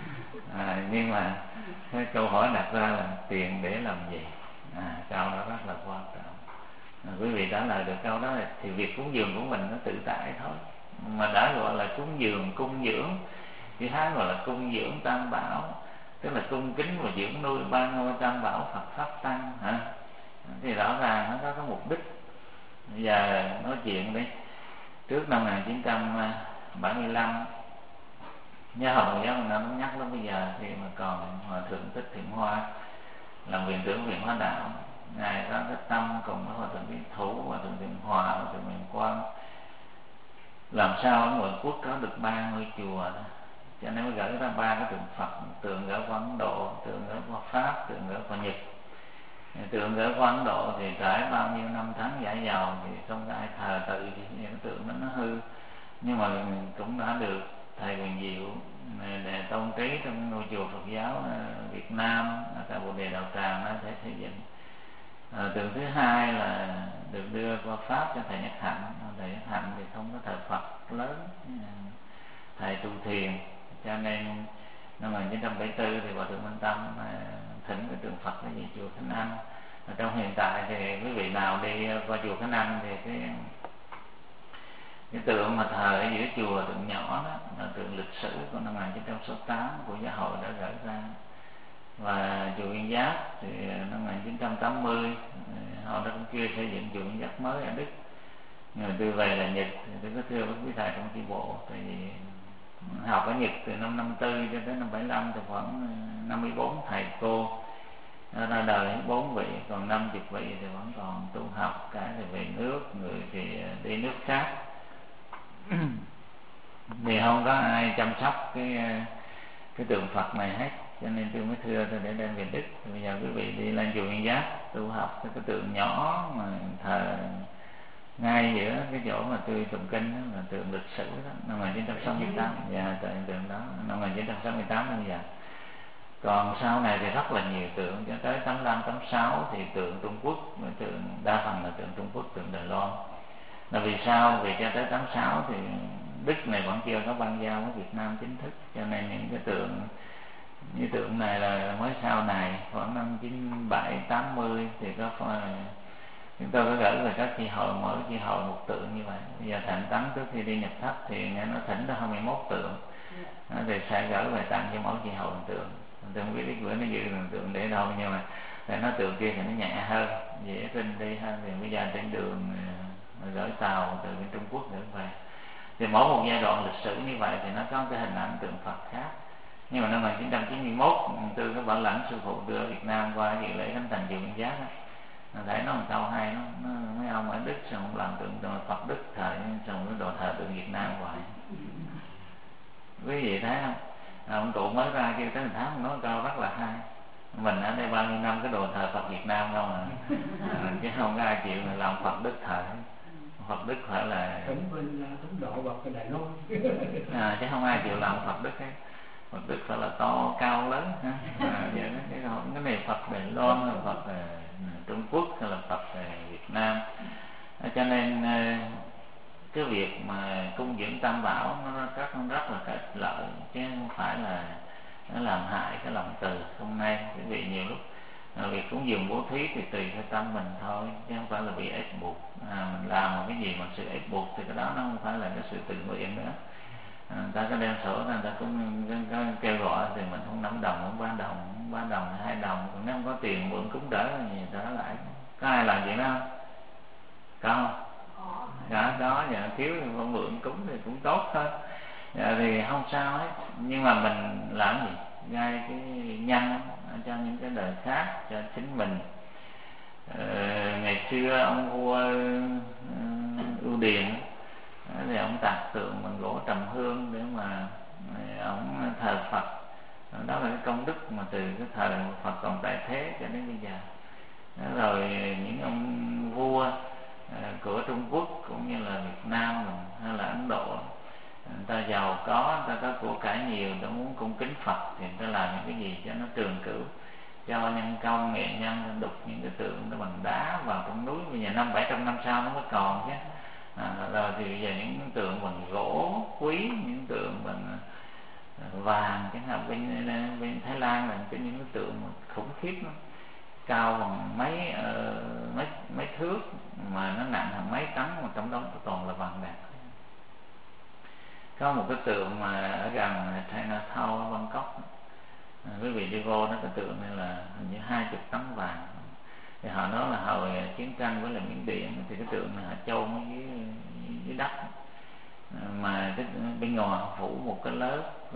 À, nhưng mà cái câu hỏi đặt ra là tiền để làm gì? À, câu đó rất là quan trọng. À, quý vị trả lời được câu đó thì việc cúng dường của mình nó tự tại thôi. Mà đã gọi là cúng dường, cung dưỡng, chữ Hán gọi là cung dưỡng tam bảo, tức là cung kính và dưỡng nuôi ba ngôi tam bảo Phật pháp tăng hả? Thì rõ ràng nó có cái mục đích. Bây giờ nói chuyện đi. Trước năm một nghìn chín trăm bảy mươi lăm, nhớ Hồi giáo mình nó nhắc lắm, bây giờ thì mà còn Hòa Thượng Thích Thiện Hoa làm viện trưởng viện Hóa Đạo, ngài có cái tâm cùng với Hòa Thượng Tiến Thủ, Hòa Thượng Thiện Hòa, Hòa Thượng Miền Quang, làm sao ở ngoại quốc có được ba ngôi chùa đó. Cho nên mới gửi ra ba cái tượng Phật, tượng gửi qua Ấn Độ, tượng gửi qua Pháp, tượng gửi qua Nhật. Tượng gửi qua Ấn Độ thì trải bao nhiêu năm tháng giả giàu thì không có ai thờ tự, thì những tượng đó nó hư, nhưng mà cũng đã được thầy Quyền Diệu để tôn trí trong ngôi chùa Phật giáo Việt Nam, tại Bồ Đề Đạo Tràng nó thể xây dựng. À, tượng thứ hai là được đưa qua Pháp cho thầy Nhất Hạnh. Thầy Nhất Hạnh thì không có thờ Phật lớn, thầy tu thiền, cho nên năm một nghìn chín trăm bảy mươi tư thì Hòa Thượng Minh Tâm thỉnh cái tượng Phật ở về chùa Khánh An. Ở trong hiện tại thì quý vị nào đi qua chùa Khánh An thì cái Cái tượng mà thờ ở giữa chùa, tượng nhỏ đó là tượng lịch sử của năm một nghìn chín trăm sáu mươi tám của giáo hội đã gửi ra. Và chùa Yên Giác thì năm một nghìn chín trăm tám mươi họ đã cũng chưa xây dựng chùa Yên Giác mới ở Đức. Nhưng mà tôi về là Nhật thì tôi có thưa với quý thầy trong chi bộ, tại vì học ở Nhật từ năm năm tư cho đến năm bảy lăm thì khoảng năm mươi bốn thầy cô ra đời, bốn vị, còn năm mươi vị thì vẫn còn tu học, cả thì về nước, người thì đi nước khác. Thì không có ai chăm sóc cái cái tượng Phật này hết, cho nên tôi mới thưa tôi để đem về Đức. Thì bây giờ quý vị đi lên chùa Yên Giác tu học cái, cái tượng nhỏ mà thờ ngay giữa cái chỗ mà tôi tụng kinh đó, là tượng lịch sử đó, năm một nghìn chín trăm sáu mươi tám. Dạ, tượng tượng đó năm một nghìn chín trăm sáu mươi tám bây giờ. Còn sau này thì rất là nhiều tượng, cho tới tám mươi lăm, tám mươi sáu thì tượng Trung Quốc, tượng đa phần là tượng Trung Quốc, tượng Đài Loan. Là vì sao? Vì cho tới tám mươi sáu thì Đức này vẫn chưa có bang giao với Việt Nam chính thức, cho nên những cái tượng như tượng này là mới sau này, khoảng năm chín mươi bảy, tám mươi thì có chúng tôi có gửi về các chi hội, mỗi chi hội một tượng như vậy. Bây giờ Thạnh Tấn trước khi đi nhập thất thì nghe nó thỉnh ra hai mươi mốt tượng, đó, thì sẽ gửi về tặng cho mỗi chi hội một tượng. Tôi không biết cái bữa nó dự tượng để đâu, nhưng mà để nó tượng kia thì nó nhẹ hơn, dễ tin đi hơn. Thì bây giờ trên đường gửi tàu từ bên Trung Quốc gửi về, thì mỗi một giai đoạn lịch sử như vậy thì nó có cái hình ảnh tượng Phật khác. Nhưng mà năm một nghìn chín trăm chín mươi mốt tôi có bảo lãnh sư phụ đưa Việt Nam qua dự lễ khánh thành chùa Yên Giác đó. Thấy nó một câu hay, nó, nó mấy ông ở Đức xong làm tượng Phật Đức thờ, xong cái đồ thờ tượng Việt Nam hoài. Quý vị thấy không? À, ông cụ mới ra kêu tới một tháng nói câu rất là hay. Mình ở đây bao nhiêu năm cái đồ thờ Phật Việt Nam không à, à chứ không có ai chịu mà làm Phật Đức thờ. Phật Đức phải là Ấn Độ hoặc cái Đài Loan, à, chứ không ai chịu làm Phật Đức ấy. Phật Đức phải là to cao lớn ha. À, vậy đó, cái, cái này Phật Đài Loan hay Phật là Trung Quốc hay là Phật Việt Nam. À, cho nên cái việc mà cung dưỡng Tam Bảo nó rất rất là có ích lợi, chứ không phải là nó làm hại cái lòng từ. Hôm nay quý vị nhiều lúc à, việc cúng dường bố thí thì tùy theo tâm mình thôi, chứ không phải là bị ép buộc. À, mình làm một cái gì mà sự ép buộc thì cái đó nó không phải là cái sự tự nguyện nữa. À, người ta có đem sổ ra, người ta cũng có kêu gọi thì mình không năm đồng, không ba đồng, không ba đồng hai đồng, còn nếu không có tiền mượn cúng đỡ gì đó lại. Có ai làm chuyện đó không? Có không? Dạ đó, dạ thiếu thì con mượn cúng thì cũng tốt thôi. Dạ, thì không sao hết. Nhưng mà mình làm gì? Gây cái nhân cho những cái đời khác, cho chính mình. Ờ, ngày xưa ông vua uh, Ưu Điền thì ông tạc tượng bằng gỗ trầm hương để mà ông thờ Phật. Đó là cái công đức mà từ cái thời Phật còn tại thế cho đến bây giờ. Đó, rồi những ông vua của Trung Quốc cũng như là Việt Nam mình hay là Ấn Độ, người ta giàu có, người ta có của cải nhiều, người ta muốn cung kính Phật thì người ta làm những cái gì cho nó trường cửu, cho nhân công nghệ nhân đục những cái tượng nó bằng đá vào trong núi. Bây giờ năm bảy trăm năm sau nó mới còn chứ. À, rồi thì bây giờ những tượng bằng gỗ quý, những tượng bằng vàng chẳng hạn, bên bên Thái Lan là cái những cái tượng khủng khiếp lắm, cao bằng mấy uh, mấy mấy thước mà nó nặng hàng mấy tấn, mà trong đó toàn là vàng bạc. Có một cái tượng mà ở gần Chinatown ở Bangkok, à, quý vị đi vô nó, cái tượng này là hình như hai chục tấn vàng. Thì họ nói là hồi chiến tranh với là Miến Điện thì cái tượng này họ chôn ở dưới dưới đất, à, mà cái bên ngoài họ phủ một cái lớp uh,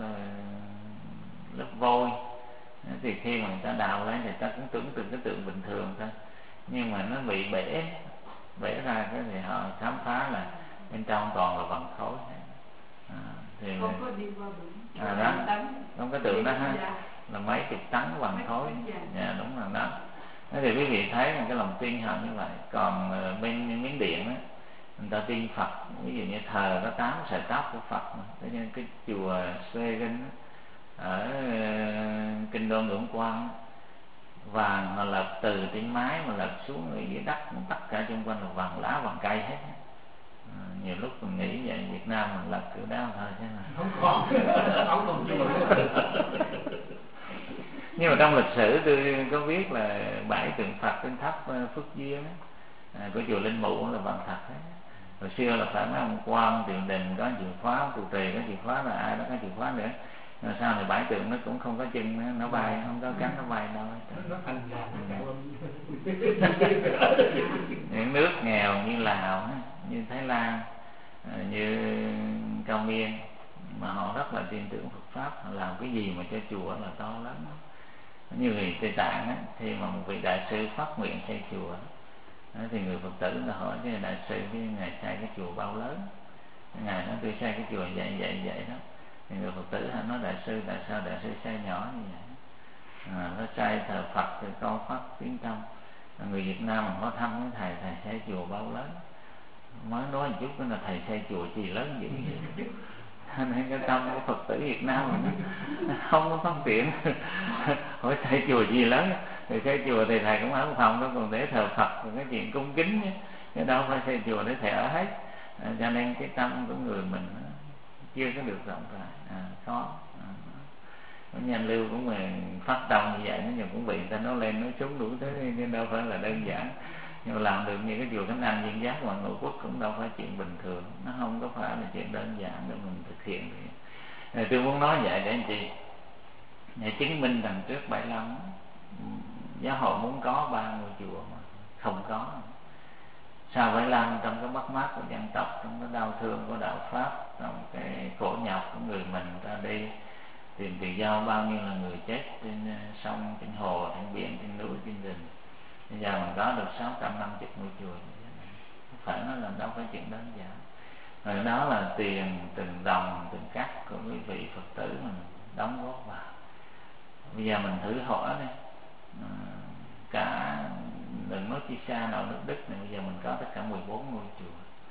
lớp vôi. Thì khi mà người ta đào lên thì ta cũng tưởng tượng cái tượng bình thường thôi, nhưng mà nó bị bể bể ra cái thì họ khám phá là bên trong toàn là vàng khối. À, thì không có đi qua biển, à, đó không có tượng đó ha, là mấy chục tấn vàng khối. Dạ đúng là đó. Thế thì quý vị thấy là cái lòng tin họ như vậy. Còn bên Miến Điện á, người ta tin Phật, ví dụ như thờ có tám sợi tóc của Phật mà. Thế nên cái chùa Sê ở kinh đô Ngưỡng Quan, vàng mà lật từ trên mái mà lật xuống ở dưới đất, tất cả xung quanh là vàng lá vàng cây hết. À, nhiều lúc mình nghĩ vậy, Việt Nam mình lật kiểu đó thôi chứ mà không còn không còn chùa. Nhưng mà trong lịch sử tôi có biết là bảy tượng Phật trên tháp Phước Duyên á, à, của chùa Linh Mụ là vàng thật hết. Hồi xưa là phải mấy ông quan triều đình có chìa khóa, trụ trì có chìa khóa, là ai đó có chìa khóa nữa. Rồi sau này bãi tượng nó cũng không có chân nữa, nó bay, không có cánh, nó bay đâu. Nó thành những nước nghèo như Lào, như Thái Lan, như Cao Miên mà họ rất là tin tưởng Phật pháp, họ làm cái gì mà cho chùa là to lắm. Như người Tây Tạng á, khi mà một vị đại sư phát nguyện xây chùa đó, thì người Phật tử là hỏi cái đại sư cái ngài xây cái chùa bao lớn, ngài nói tôi xây cái chùa vậy vậy vậy đó. Thì người Phật tử họ nói đại sư tại sao đại sư xây nhỏ như vậy? À, nó xây thờ Phật thì con phát tiếng tâm. Người Việt Nam mà có thăm cái thầy thầy xây chùa bao lớn, mới nói một chút đó là thầy xây chùa gì lớn dữ vậy. Nên cái tâm của Phật tử Việt Nam nó, nó không có phân tiện. Hỏi xây chùa gì lớn thì xây chùa thì thầy cũng ở phòng đó, còn để thờ Phật còn cái chuyện cung kính chứ, cái đâu phải xây chùa để thầy ở hết. À, cho nên cái tâm của người mình chưa có được rộng rãi, à, khó. À, nhà Lưu cũng mà phát tâm như vậy, nhưng cũng bị người ta nói lên nói xuống đủ thế, nên đâu phải là đơn giản. Nhưng mà làm được như cái chùa Khánh An Duyên Giác ngoài Ngũ Quốc cũng đâu phải chuyện bình thường, nó không có phải là chuyện đơn giản để mình thực hiện. Thì tôi muốn nói vậy để anh chị để chứng minh rằng trước bảy mươi lăm giáo hội muốn có ba ngôi chùa mà không có. Sau bảy mươi lăm trong cái mất mát của dân tộc, trong cái đau thương của đạo pháp, trong cái khổ nhọc của người mình ra đi tìm tự do, bao nhiêu là người chết trên sông, trên hồ, trên biển, trên núi, trên rừng. Bây giờ mình có được sáu trăm năm mươi ngôi chùa, phải nói là đâu phải chuyện đơn giản. Rồi đó là tiền từng đồng từng cắt của quý vị Phật tử mình đóng góp vào. Bây giờ mình thử hỏi đi, cả đừng nói chi xa nào nước Đức này, bây giờ mình có tất cả mười bốn ngôi chùa.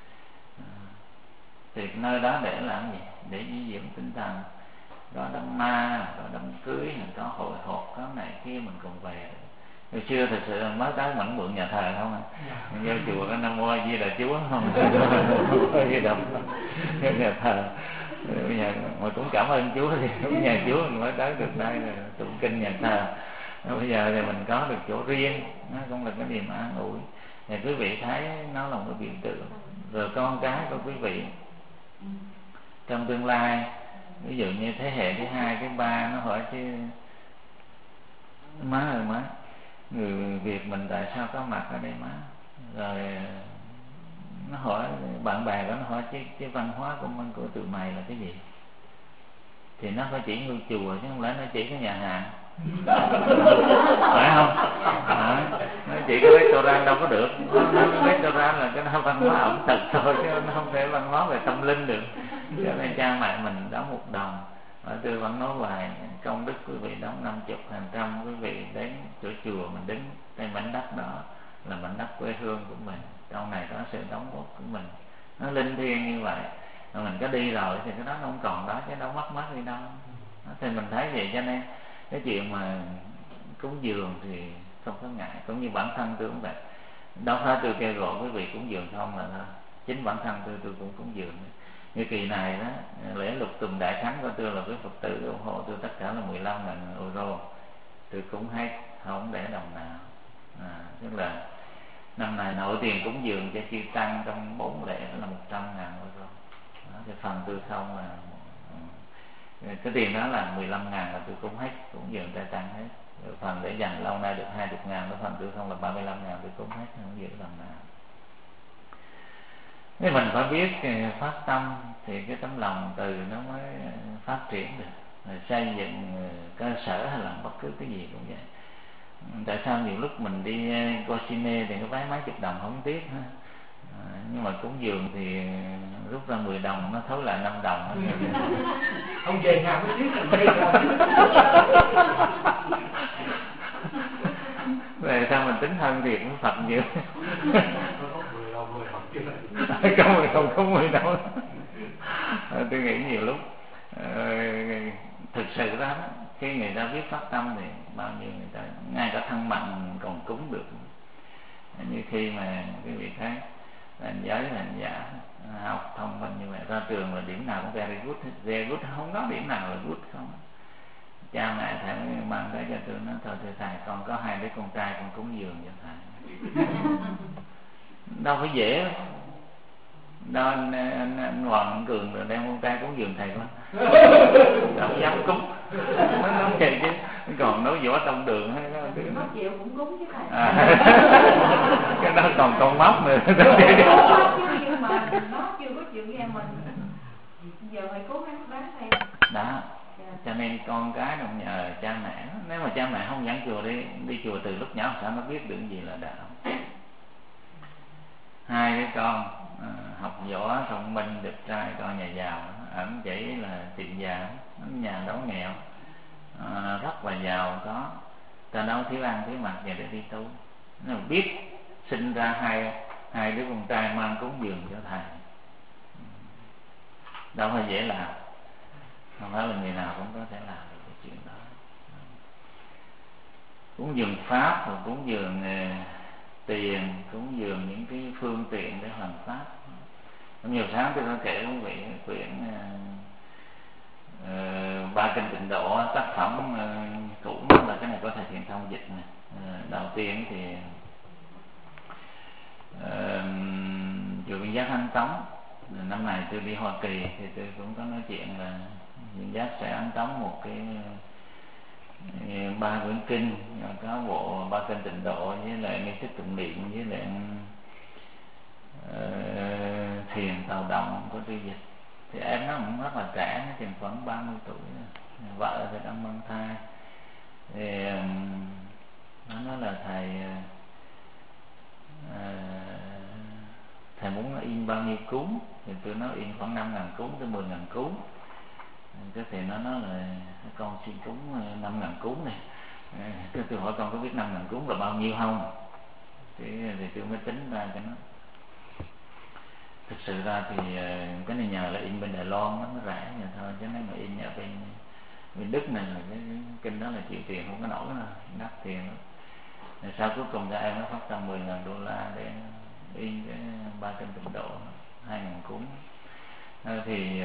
Thì nơi đó để làm gì? Để duy dưỡng tinh thần, có đám ma, có đám cưới, có hội họp, có này kia mình còn về. Hồi xưa thật sự mới tới mình mượn nhà thờ không à, mình vô chùa có Nam Mô A Di Đà Chúa không, Di Đà vô nhà thờ. Bây giờ mà cũng cảm ơn Chúa thì cũng nhà Chúa mình mới tới được đây là tụng kinh nhà thờ. Bây giờ thì mình có được chỗ riêng, nó cũng là cái niềm an ủi. Thì quý vị thấy nó là một cái biểu tượng. Rồi con cái của quý vị trong tương lai, ví dụ như thế hệ thứ hai, thứ ba, nó hỏi chứ má ơi má, người Việt mình tại sao có mặt ở đây má? Rồi nó hỏi bạn bè của nó hỏi chứ cái văn hóa của mình của tụi mày là cái gì? Thì nó phải chỉ ngôi chùa chứ không lẽ nó chỉ cái nhà hàng. Phải không? À, nó chỉ cái restaurant đâu có được. Nó, nó restaurant là cái văn hóa ẩm thực thôi, chứ nó không thể văn hóa về tâm linh được. Cho nên cha mẹ mình đóng một đồng. Ở tôi vẫn nói hoài, công đức quý vị đóng năm chục hàng trăm, quý vị đến chỗ chùa mình đứng trên mảnh đất đó là mảnh đất quê hương của mình, trong này có sự đóng góp của mình, nó linh thiêng như vậy. Mà mình có đi rồi thì cái đó nó không còn đó, chứ đâu mất mất đi đâu. Thì mình thấy vậy, cho nên cái chuyện mà cúng dường thì không có ngại. Cũng như bản thân tôi cũng vậy, đâu phải tôi kêu gọi quý vị cúng dường không là thôi, chính bản thân tôi tôi cũng cúng dường. Như kỳ này đó, lễ lục tùng đại thắng của tôi là với Phật tử ủng hộ tôi tất cả là mười lăm nghìn euro, tôi cũng hết, không để đồng nào. À, tức là năm này nội tiền cúng dường cho chư tăng trong bốn lễ là một trăm ngàn euro. Đó, cái phần tôi không là cái tiền đó là mười lăm ngàn là tôi cũng hết, cũng dường trai tăng hết. Rồi phần để dành lâu nay được hai mươi ngàn, cái phần tôi không là ba mươi lăm ngàn tôi cũng hết, không giữ lần nào. Nếu mình phải biết phát tâm thì cái tấm lòng từ nó mới phát triển được. Rồi xây dựng cơ sở hay làm bất cứ cái gì cũng vậy. Tại sao nhiều lúc mình đi coi cine thì cái vé mấy chục đồng không tiếc ha. À, nhưng mà cúng dường thì rút ra mười đồng nó thối lại năm đồng. Không về nhà mới tiếc là về sao mình tính hơn thì cũng Phật nhiều. Không mười không không mười đâu. Tôi nghĩ nhiều lúc thực sự đó, khi người ta biết phát tâm thì bao nhiêu người ta ngay cả thân mặn còn cúng được. Như khi mà quý vị thấy hành giới hành giả học thông minh như vậy, ra trường là điểm nào cũng very good, very good, không có điểm nào là good không. Cha mẹ thầy mang tới cho tôi nói thôi thưa thầy, con có hai đứa con trai, con cúng dường cho thầy. Đâu phải dễ. đó anh, anh, anh Hoàng anh Cường rồi đem con trai cúng dường thầy quá đâu dám cúng nó nói vậy chứ còn nói võ trong đường hay đó nó chịu cũng cúng chứ thầy à. Cái đó còn con móc nữa nhưng mà nó chưa có chịu nghe mình giờ phải cố gắng bán thêm đó. Cho nên con cái đồng nhờ cha mẹ, nếu mà cha mẹ không dẫn chùa đi đi chùa từ lúc nhỏ sao nó biết được gì là đạo. Hai đứa con à, học võ thông minh đẹp trai, con nhà giàu, ảnh chỉ là tiệm vàng, nhà đó nghèo à, rất là giàu có, ta đâu thiếu ăn thiếu mặc về để đi tu. Nó biết sinh ra hai hai đứa con trai mang cúng dường cho thầy, đâu phải dễ làm, không phải là người nào cũng có thể làm được cái chuyện đó. Cúng dường pháp rồi cúng dường uh, tiền, cúng dường những cái phương tiện để hoàn pháp. Nhiều sáng tôi có kể quý vị quyển uh, uh, Ba Kinh Tịnh Độ, tác phẩm uh, cũ là cái này có thể Thiện Thông dịch này. Uh, đầu tiên thì uh, chùa Viên Giác Ấn Tống, năm này tôi đi Hoa Kỳ thì tôi cũng có nói chuyện là Viên Giác sẽ ấn tống một cái ba quyển kinh, có bộ Ba Kinh Tịnh Độ với lại nghi thức tụng niệm với lại uh, thiền Tàu Đồng có tư dịch. Thì em nó cũng rất là trẻ, nó chừng khoảng ba mươi tuổi, vợ thì đang mang thai. Thì um, nó nói là thầy uh, thầy muốn in bao nhiêu cuốn, thì tôi nói in khoảng năm ngàn cuốn tới mười ngàn cuốn. Cái thì nó nói là con xin cúng năm ngàn cuốn này. Tôi, tôi hỏi con có biết năm ngàn cuốn là bao nhiêu không? Thì, thì tôi mới tính ra cho nó. Thực sự ra thì cái này nhờ là in bên Đài Loan nó rẻ nhà thôi, chứ nếu mà in ở bên bên Đức này là cái kinh đó là chịu tiền không có nổi, đắt tiền lắm. Sau cuối cùng ra em nó phát ra mười ngàn đô la để in cái Ba Kinh Tịnh Độ hai ngàn cuốn. Thì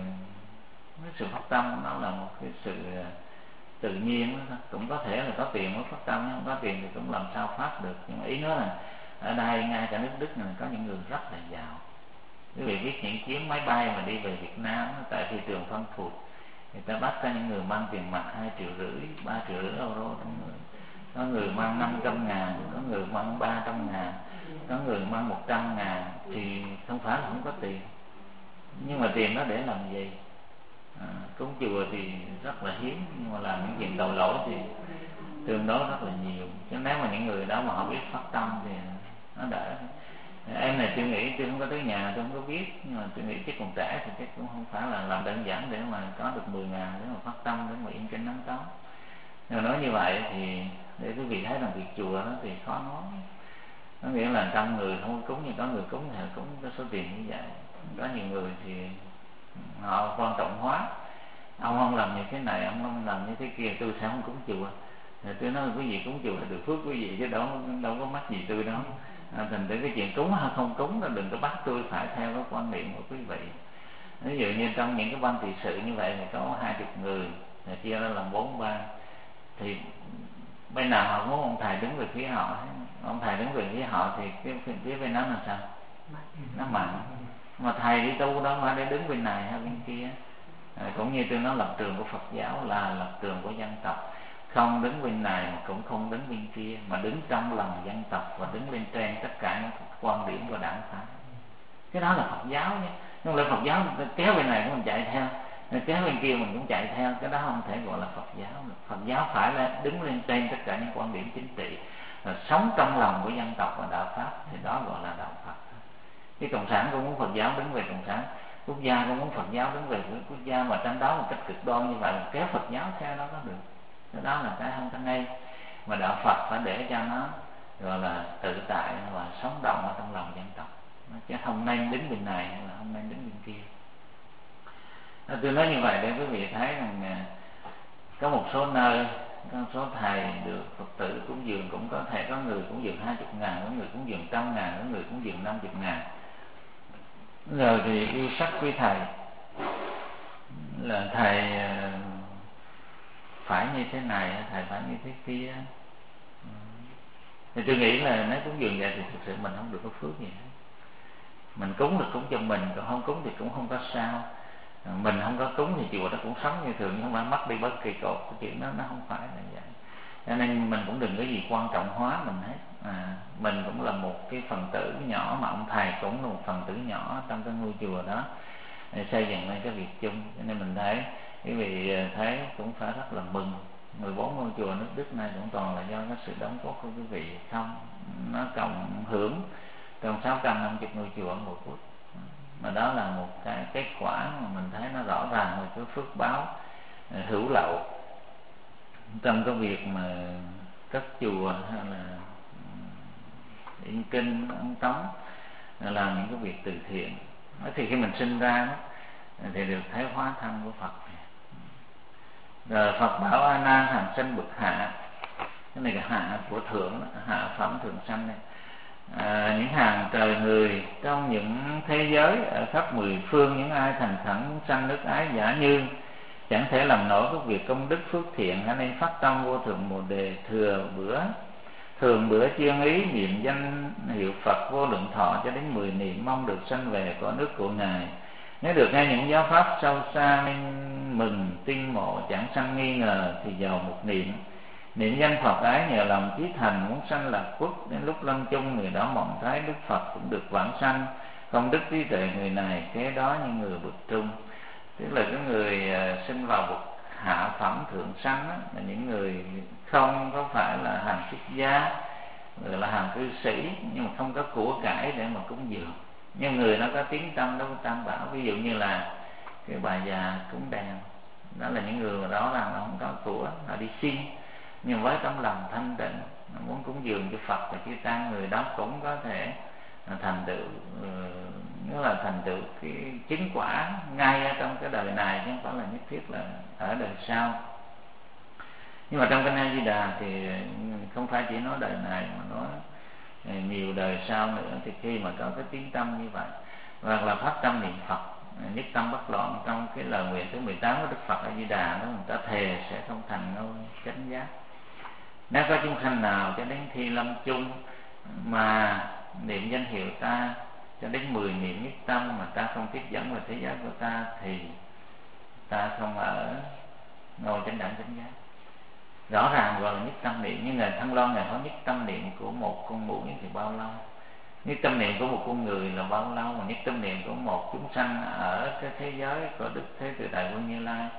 cái sự phát tâm nó là một cái sự tự nhiên đó. Cũng có thể là có tiền mới phát tâm, không có tiền thì cũng làm sao phát được. Nhưng mà ý nói là ở đây ngay cả nước Đức này có những người rất là giàu. Quý vị biết những chuyến máy bay mà đi về Việt Nam tại thị trường Frankfurt, người ta bắt ra những người mang tiền mặt hai triệu rưỡi, ba triệu rưỡi euro trong người. Có người mang năm trăm ngàn, có người mang ba trăm ngàn, có người mang một trăm ngàn. Thì không phải là không có tiền, nhưng mà tiền đó để làm gì? À, cúng chùa thì rất là hiếm, nhưng mà làm những chuyện tội lỗi thì tương đối rất là nhiều. Chứ nếu mà những người đó mà họ biết phát tâm thì nó đỡ. Em này tôi nghĩ tôi không có tới nhà, tôi không có biết, nhưng mà tôi nghĩ chắc còn trẻ thì chắc cũng không phải là làm đơn giản để mà có được mười ngàn để mà phát tâm, để mà yên kinh nắng tóm. Nhưng mà nói như vậy thì để quý vị thấy rằng việc chùa đó thì khó nói. Nó nghĩa là trăm người không có cúng, nhưng có người cúng thì cúng có số tiền như vậy. Có nhiều người thì họ quan trọng hóa, ông không làm như thế này, ông không làm như thế kia, tôi sẽ không cúng chùa. Thì tôi nói quý vị cúng chùa là được phước quý vị, chứ đâu đâu có mắc gì tôi đâu. À, thành từ cái chuyện cúng hay không cúng đó, đừng có bắt tôi phải theo cái quan niệm của quý vị. Ví dụ như trong những cái ban trị sự như vậy thì có hai chục người, thì chia ra làm bốn ban, thì bên nào họ muốn ông thầy đứng về phía họ, ông thầy đứng về phía họ thì cái phía bên đó là sao? Nó mạnh. Mà thầy đi tu đó phải để đứng bên này hay bên kia. À, cũng như tôi nói lập trường của Phật giáo là lập trường của dân tộc, không đứng bên này mà cũng không đứng bên kia, mà đứng trong lòng dân tộc và đứng lên trên tất cả những quan điểm của đảng phái. Cái đó là Phật giáo nhé. Nhưng mà Phật giáo kéo bên này của mình chạy theo, kéo bên kia mình cũng chạy theo, cái đó không thể gọi là Phật giáo. Phật giáo phải là đứng lên trên tất cả những quan điểm chính trị, và sống trong lòng của dân tộc và đạo pháp, thì đó gọi là đạo Phật. Cái cộng sản cũng muốn Phật giáo đứng về cộng sản, quốc gia cũng muốn Phật giáo đứng về quốc gia, mà tranh đấu một cách cực đoan như vậy mà kéo Phật giáo theo đó có được. Cái đó là cái không có ngay. Mà đạo Phật phải để cho nó gọi là tự tại và sống động ở trong lòng dân tộc, chứ không nên đứng bên này hay là không nên đứng bên kia. Tôi nói như vậy để quý vị thấy rằng có một số nơi, có một số thầy được Phật tử cúng dường, cũng có thể có người cúng dường hai chục ngàn, có người cúng dường trăm ngàn, có người cúng dường năm chục ngàn. Rồi thì yêu sắc quý thầy là thầy phải như thế này, thầy phải như thế kia. Thì tôi nghĩ là nếu cúng dường vậy thì thực sự mình không được có phước gì hết. Mình cúng được cúng cho mình, còn không cúng thì cũng không có sao. Mình không có cúng thì chùa nó cũng sống như thường, không phải mất đi bất kỳ cột. Cái chuyện đó nó không phải là vậy. Cho nên mình cũng đừng có gì quan trọng hóa mình hết. À, mình cũng là một cái phần tử nhỏ, mà ông thầy cũng là một phần tử nhỏ trong cái ngôi chùa đó, để xây dựng lên cái việc chung. Cho nên mình thấy quý vị thấy cũng phải rất là mừng. Mười bốn ngôi chùa nước Đức này cũng toàn là do cái sự đóng góp của quý vị không. Nó cộng hưởng trong sáu trăm năm mươi ngôi chùa ở một quốc. Mà đó là một cái kết quả mà mình thấy nó rõ ràng về cái phước báo hữu lậu trong cái việc mà cất chùa hay là in kinh, ấn tống, làm những cái việc từ thiện. Thì khi mình sinh ra thì được thấy hóa thân của Phật. Rồi Phật bảo A Nan hàng sanh bậc hạ, cái này là hạ của thượng, hạ phẩm thượng sanh này. À, những hàng trời người trong những thế giới ở khắp mười phương, những ai thành khẩn muốn sanh nước ái giả như, chẳng thể làm nổi các việc công đức phước thiện, hãy nên phát tâm vô thượng bồ đề, thừa bữa thường bữa chuyên ý niệm danh hiệu Phật vô lượng thọ cho đến mười niệm, mong được sanh về cõi nước của Ngài. Nếu được nghe những giáo pháp sâu xa nên mừng tin mộ, chẳng sanh nghi ngờ thì giàu một niệm. Niệm danh Phật ái nhờ lòng chí thành, muốn sanh lạc quốc, đến lúc lâm chung người đó mộng thấy Đức Phật cũng được vãng sanh. Công đức trí tuệ người này kế đó như người bậc trung. Tức là cái người sinh vào bậc hạ phẩm thượng sanh đó, là những người không có phải là hàng xuất gia, người là hàng cư sĩ, nhưng mà không có của cải để mà cúng dường. Nhưng người nó có tiếng tâm đối với Tam Bảo. Ví dụ như là cái bà già cúng đèn, đó là những người mà đó là không có của, họ đi xin, nhưng với tấm lòng thanh tịnh muốn cúng dường cho Phật và chư tăng, người đó cũng có thể thành tựu, nghĩa là thành tựu cái chứng quả ngay ở trong cái đời này, chứ không phải là nhất thiết là ở đời sau. Nhưng mà trong kinh A Di Đà thì không phải chỉ nói đời này mà nói nhiều đời sau nữa. Thì khi mà có cái tiếng tâm như vậy, hoặc là phát tâm niệm Phật nhất tâm bất loạn, trong cái lời nguyện thứ mười tám của Đức Phật A Di Đà đó, người ta thề sẽ không thành ngôi chánh giác. Nếu có chúng sanh nào cho đến khi lâm chung mà niệm danh hiệu ta cho đến mười niệm nhất tâm mà ta không tiếp dẫn vào thế giới của ta, thì ta không ở ngôi chánh đẳng chánh giác. Rõ ràng gọi là nhất tâm niệm. Nhưng người Thăng Loan này có nhất tâm niệm của một con muỗi thì bao lâu, nhất tâm niệm của một con người là bao lâu, mà nhất tâm niệm của một chúng sanh ở cái thế giới của Đức Thế Từ Đại Quân Như Lai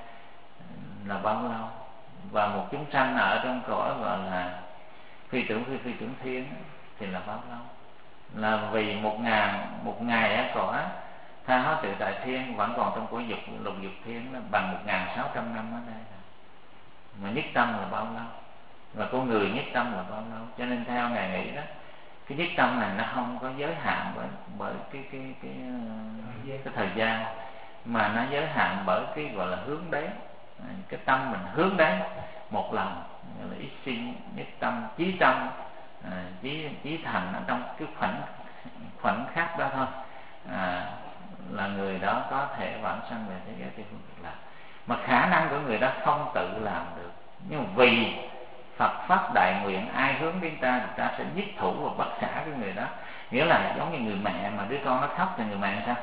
là bao lâu, và một chúng sanh ở trong cõi gọi là phi tưởng phi phi tưởng thiên thì là bao lâu. Là vì một ngàn một ngày ở cõi Tha Hóa Tự Tại Thiên vẫn còn trong cõi dục lục dục thiên, là bằng một ngàn sáu trăm năm ở đây. Mà nhất tâm là bao lâu, và con người nhất tâm là bao lâu. Cho nên theo Ngài nghĩ đó, cái nhất tâm này nó không có giới hạn bởi bởi cái cái cái cái, cái thời gian, mà nó giới hạn bởi cái gọi là hướng đến. Cái tâm mình hướng đến một lòng, gọi là ý sinh nhất tâm, chí tâm, à, chí chí thành ở trong cái khoảnh khoảnh khắc đó thôi, à, là người đó có thể vãng sanh về thế giới tây phương cực lạc. Mà khả năng của người đó không tự làm được, nhưng mà vì Phật phát đại nguyện, ai hướng đến ta thì ta sẽ nhiếp thủ và bất xả cái người đó. Nghĩa là giống như người mẹ mà đứa con nó khóc thì người mẹ sao?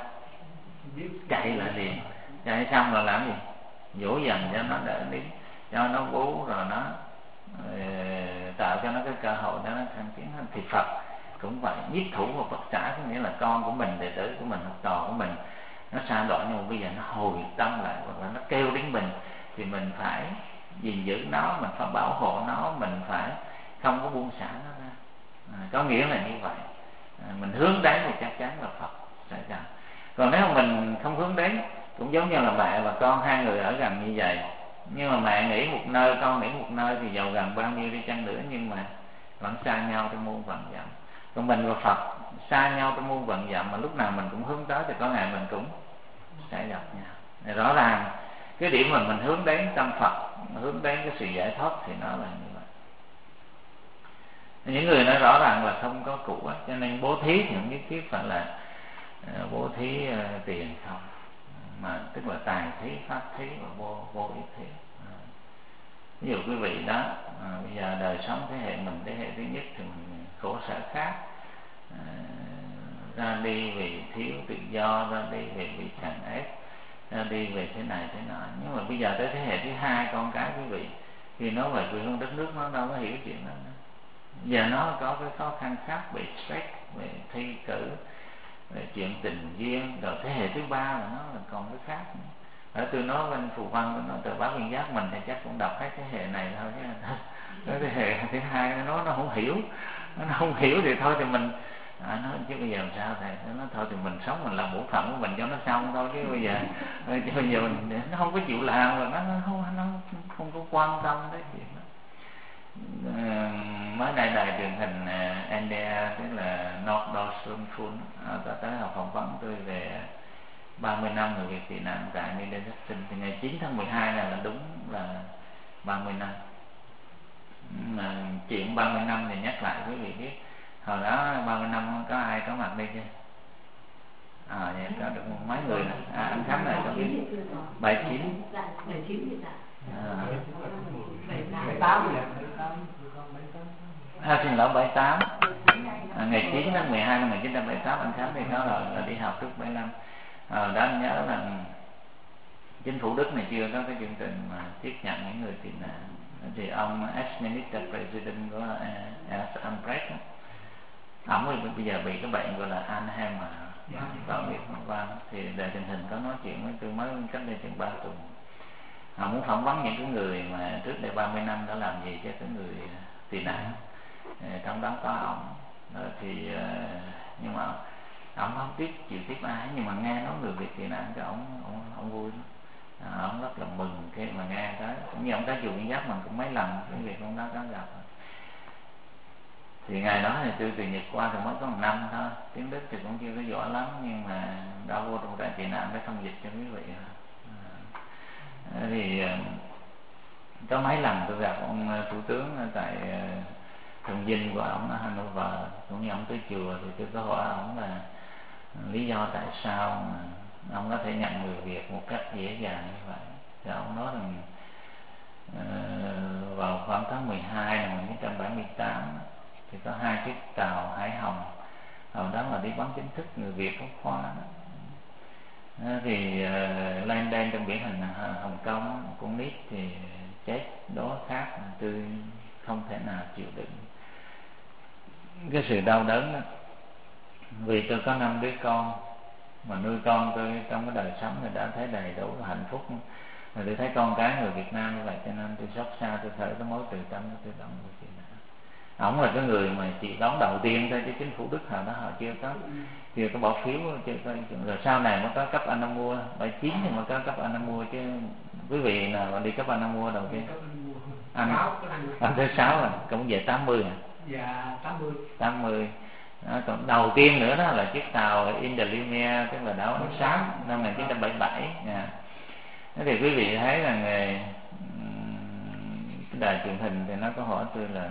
Chạy lại liền, chạy xong rồi làm gì? Dỗ dành cho nó đỡ đi, cho nó bú, rồi nó uh, tạo cho nó cái cơ hội để nó thăng tiến hơn. Thì Phật cũng vậy, nhiếp thủ và bất xả, có nghĩa là con của mình, đệ tử của mình, học trò của mình nó xa đoạn, nhưng mà bây giờ nó hồi tâm lại, hoặc là nó kêu đến mình, thì mình phải gìn giữ nó, mình phải bảo hộ nó, mình phải không có buông xả nó ra. À, có nghĩa là như vậy. À, mình hướng đến thì chắc chắn là Phật sẽ ra. Còn nếu mà mình không hướng đến, cũng giống như là mẹ và con, hai người ở gần như vậy, nhưng mà mẹ nghĩ một nơi, con nghĩ một nơi, thì giàu gần bao nhiêu đi chăng nữa nhưng mà vẫn xa nhau trong muôn vạn dặm. Còn mình và Phật xa nhau trong muôn vạn dặm, mà lúc nào mình cũng hướng tới, thì có ngày mình cũng sẽ gặp nhau. Thì rõ ràng cái điểm mà mình hướng đến tâm Phật, hướng đến cái sự giải thoát, thì nó là như vậy. Những người nói rõ ràng là không có của, cho nên bố thí thì không nhất thiết phải là uh, bố thí uh, tiền không, mà tức là tài thí, pháp thí và vô vô ý thí. À, ví dụ quý vị đó, à, bây giờ đời sống thế hệ mình, thế hệ thứ nhất thì mình khổ sở khác, à, ra đi vì thiếu tự do, ra đi vì bị chèn ép, ra đi về thế này thế nọ. Nhưng mà bây giờ tới thế hệ thứ hai con cái quý vị, khi nói về quê hương đất nước nó đâu có hiểu chuyện đó nữa. Giờ nó có cái khó khăn khác, bị stress, về thi cử, về chuyện tình duyên. Rồi thế hệ thứ ba là nó là còn cái khác nữa. Ở tôi nói bên Phù Văn, nó tờ báo Viên Giác mình thì chắc cũng đọc hết thế hệ này thôi chứ. Cái thế hệ thứ hai nó nó không hiểu, nó không hiểu thì thôi thì mình à, nói chứ bây giờ làm sao thầy, nó nói thôi thì mình sống mình làm bổn phận của mình cho nó xong thôi, chứ bây giờ chứ bây giờ mình nó không có chịu làm rồi nó nó không nó không có quan tâm tới chuyện đó. À, mới đây đài truyền hình uh, en đê a, tức là North Dawson Full, có tới học phỏng vấn tôi về ba mươi năm người Việt tị nạn tại New Jackson. Thì ngày chín tháng mười hai này là đúng là ba mươi năm. Mà chuyện ba mươi năm thì nhắc lại quý vị biết, hồi đó ba mươi năm có ai có mặt đây chưa? À vậy có được mấy người nè. À, anh Khánh này có biết bảy chín bảy chín thì sao? bảy tám À, xin lỗi bảy tám. À, ngày chín tháng mười hai năm một nghìn chín trăm bảy mươi tám anh Khánh thì nó là, là đi học trước bảy mươi lăm. À, đó anh nhớ là chính phủ Đức này chưa có cái chương trình mà tiếp nhận những người tị nạn. Thì ông ex-minister president của uh, Albrecht, ổng bây giờ bị cái bệnh gọi là Alzheimer, vào biết hôm qua thì đài truyền hình có nói chuyện với tôi mới cách đây chừng ba tuần. Họ muốn phỏng vấn những cái người mà trước đây ba mươi năm đã làm gì cho cái người tị nạn, trong đó có ổng. Thì nhưng mà ổng không tiếp chịu tiếp ai, nhưng mà nghe nói người Việt tị nạn thì ổng ổng ổng vui lắm. À, ông rất là mừng khi mà nghe tới, cũng như ông tới chùa Viên Giác mình cũng mấy lần cái việc ông đó có gặp. Thì ngày đó thì tôi từ Nhật qua thì mới có một năm thôi, tiếng Đức thì cũng chưa có giỏi lắm, nhưng mà đã vô trong trại tị nạn để thông dịch cho quý vị. À, thì có mấy lần tôi gặp ông thủ tướng tại thường dinh của ông ở Hanover, cũng như ông tới chùa thì tôi có hỏi ông là lý do tại sao mà ông có thể nhận người Việt một cách dễ dàng như vậy. Thì ông nói rằng uh, vào khoảng tháng mười hai năm một nghìn chín trăm bảy mươi tám thì có hai chiếc tàu Hải Hồng, hồi đó là đi bắn chính thức người Việt Úc Khoa đó. Uh, thì uh, lên đen trong biển hình Hồng Kông, con nít thì chết đói khát, tôi không thể nào chịu đựng cái sự đau đớn đó. Vì tôi có năm đứa con, mà nuôi con tôi trong cái đời sống thì đã thấy đầy đủ hạnh phúc, rồi tôi thấy con cái người Việt Nam như vậy, cho nên tôi xót xa, tôi thấy cái mối từ tâm của tôi động của chị nào. Ổng là cái người mà chị đón đầu tiên thôi, chứ chính phủ Đức hồi đó họ chưa có chưa có bỏ phiếu, chưa có, rồi sau này mới có cấp anh năm mua bảy chín thì mới có cấp anh năm mua, chứ quý vị nào mà đi cấp anh năm mua đầu tiên? Anh anh thứ sáu là cũng về tám mươi à? Dạ tám mươi. tám mươi. Đó, còn đầu tiên nữa đó là chiếc tàu Indonesia, tức là đảo ánh sáng, năm một nghìn chín trăm bảy mươi bảy. Yeah. Thế thì quý vị thấy là người, cái đài truyền hình thì nó có hỏi tôi là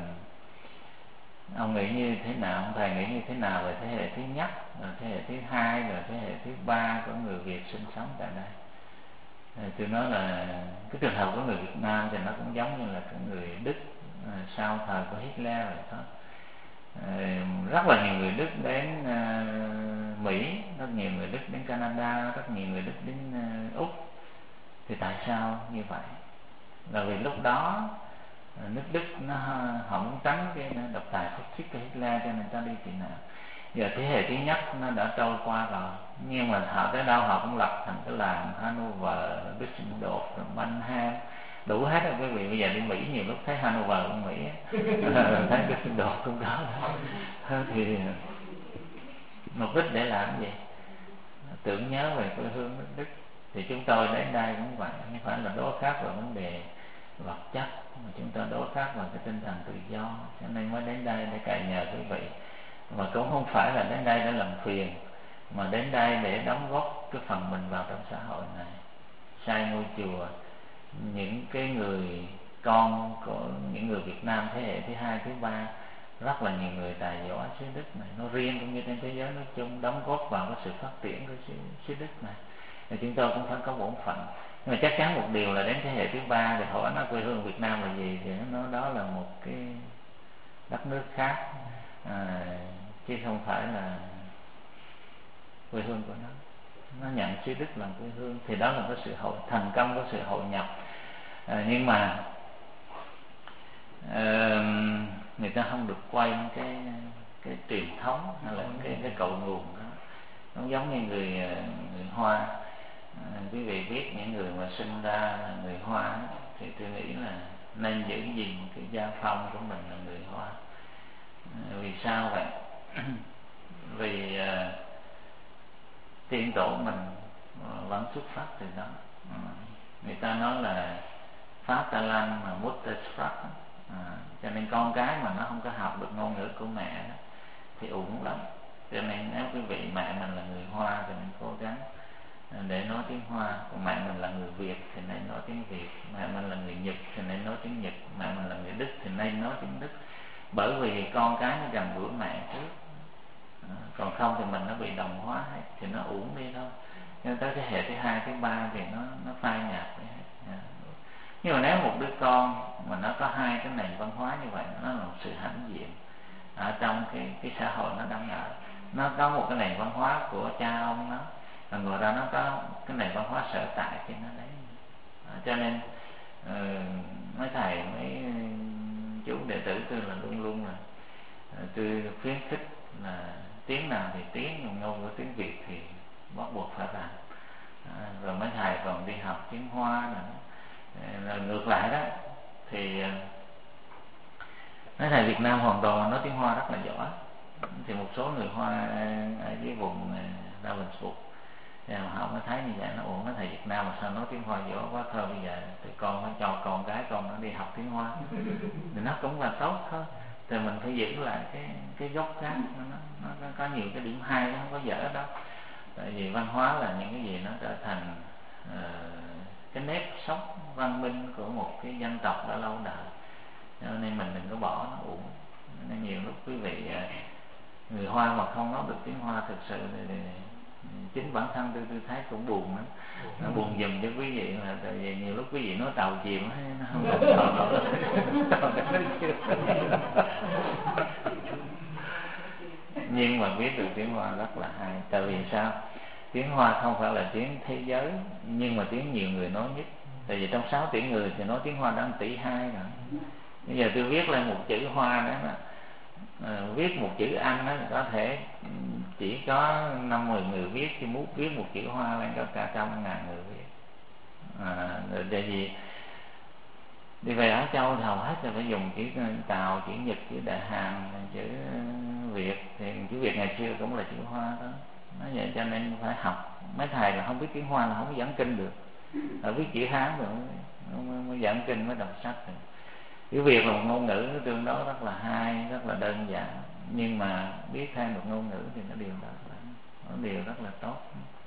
ông nghĩ như thế nào, ông thầy nghĩ như thế nào về thế hệ thứ nhất, rồi thế hệ thứ hai, rồi thế hệ thứ ba của người Việt sinh sống tại đây. Thì tôi nói là cái trường hợp của người Việt Nam thì nó cũng giống như là cái người Đức sau thời của Hitler vậy thôi. Rất là nhiều người Đức đến uh, Mỹ, rất nhiều người Đức đến Canada, rất nhiều người Đức đến uh, Úc. Thì tại sao như vậy? Là vì lúc đó uh, nước Đức nó họ muốn tránh cái độc tài phát xít của Hitler, cho nên ta đi tị nạn. Giờ thế hệ thứ nhất nó đã trôi qua rồi, nhưng mà họ tới đâu họ cũng lập thành cái làng Hanover, Düsseldorf, Mannheim, đủ hết rồi quý vị. Bây giờ đi Mỹ nhiều lúc thấy Hanover của Mỹ thấy Düsseldorf cũng có đó. Thì mục đích để làm gì? Tưởng nhớ về quê hương nước Đức. Thì chúng tôi đến đây cũng vậy, không phải là đối khác về vấn đề vật chất, mà chúng tôi đối khác vào cái tinh thần tự do, cho nên mới đến đây để cậy nhờ quý vị. Mà cũng không phải là đến đây để làm phiền, mà đến đây để đóng góp cái phần mình vào trong xã hội này, xây ngôi chùa. Những cái người con của những người Việt Nam thế hệ thứ hai, thứ ba, rất là nhiều người tài giỏi xứ Đức này, nó riêng cũng như trên thế giới nói chung, đóng góp vào cái sự phát triển của xứ, xứ Đức này. Thì chúng tôi cũng phải có bổn phận. Nhưng mà chắc chắn một điều là đến thế hệ thứ ba thì hỏi nó quê hương Việt Nam là gì, thì nó nói đó là một cái đất nước khác, à, chứ không phải là quê hương của nó, nó nhận suy Đức làm quê hương, thì đó là cái sự hội thành công của sự hội nhập. À, nhưng mà à, người ta không được quay cái cái truyền thống hay là cái cái cội nguồn đó. Nó giống như người người Hoa. À, quý vị biết những người mà sinh ra là người Hoa thì tôi nghĩ là nên giữ gìn cái gia phong của mình là người Hoa. À, vì sao vậy? Vì à, tiên tổ mình vẫn xuất phát từ đó. À, người ta nói là phá ta lanh mà mút ta phát. À, cho nên con cái mà nó không có học được ngôn ngữ của mẹ đó, thì uổng lắm. Cho nên nếu quý vị mẹ mình là người Hoa thì mình cố gắng để nói tiếng Hoa, còn mẹ mình là người Việt thì nên nói tiếng Việt, mẹ mình là người Nhật thì nên nói tiếng Nhật, mẹ mình là người Đức thì nên nói tiếng Đức. Bởi vì con cái nó gần gũi mẹ trước, à, còn không thì mình nó bị đồng hóa hết, thì nó uổng đi thôi. Nhưng tới thế hệ thứ hai, thứ ba thì nó nó phai nhạt đi hết. À. Nhưng mà nếu một đứa con mà nó có hai cái nền văn hóa như vậy, nó là một sự hãnh diện ở trong cái cái xã hội nó đang ở. Nó có một cái nền văn hóa của cha ông nó, và ngoài ra nó có cái nền văn hóa sở tại trên nó đấy. À, cho nên uh, mấy thầy mấy chú đệ tử tôi là luôn luôn là uh, tôi khuyến khích là tiếng nào thì tiếng, ngôn ngữ tiếng Việt thì bắt buộc phải làm. À, rồi mấy thầy còn đi học tiếng Hoa nữa. Rồi ngược lại đó thì uh, mấy thầy Việt Nam hoàn toàn nói tiếng Hoa rất là giỏi. Thì một số người Hoa ở dưới vùng Đa Bình Phục thì họ mới thấy như vậy, nó ủa mấy thầy Việt Nam mà sao nói tiếng Hoa giỏi quá, thôi bây giờ thì con phải cho con gái con nó đi học tiếng Hoa. Thì nó cũng là tốt thôi. Thì mình phải giữ lại cái cái gốc gác, nó, nó, nó có nhiều cái điểm hay, nó không có dở đâu. Tại vì văn hóa là những cái gì nó trở thành uh, cái nếp sống văn minh của một cái dân tộc đã lâu đời. Cho nên mình đừng có bỏ nó uổng. Nên nhiều lúc quý vị người Hoa mà không nói được tiếng Hoa thực sự thì, thì chính bản thân tôi tôi thấy cũng buồn lắm. Nó buồn giùm cho quý vị, là tại vì nhiều lúc quý vị nói tàu chìm nó không được tàu nhưng mà biết được tiếng Hoa rất là hay. Tại vì sao? Tiếng Hoa không phải là tiếng thế giới, nhưng mà tiếng nhiều người nói nhất. Tại vì trong sáu tỷ người thì nói tiếng Hoa đã một tỷ hai rồi. Bây giờ tôi viết lên một chữ Hoa đó mà à, viết một chữ Anh đó, có thể chỉ có năm mười người viết, thì muốn viết một chữ Hoa lên có cả trăm ngàn người viết. À, rồi tại vì đi về Á Châu thì hầu hết là phải dùng chữ Tàu, chữ Nhật, chữ Đại Hàn, chữ Việt. Thì chữ Việt ngày xưa cũng là chữ Hoa đó. Nói vậy cho nên phải học. Mấy thầy là không biết tiếng Hoa là không có giảng kinh được. Ở biết chữ Hán rồi mới, mới giảng kinh, mới đọc sách được. Chữ Việt là một ngôn ngữ tương đối rất là hay, rất là đơn giản, nhưng mà biết thêm một ngôn ngữ thì nó điều đó là nó điều rất là tốt.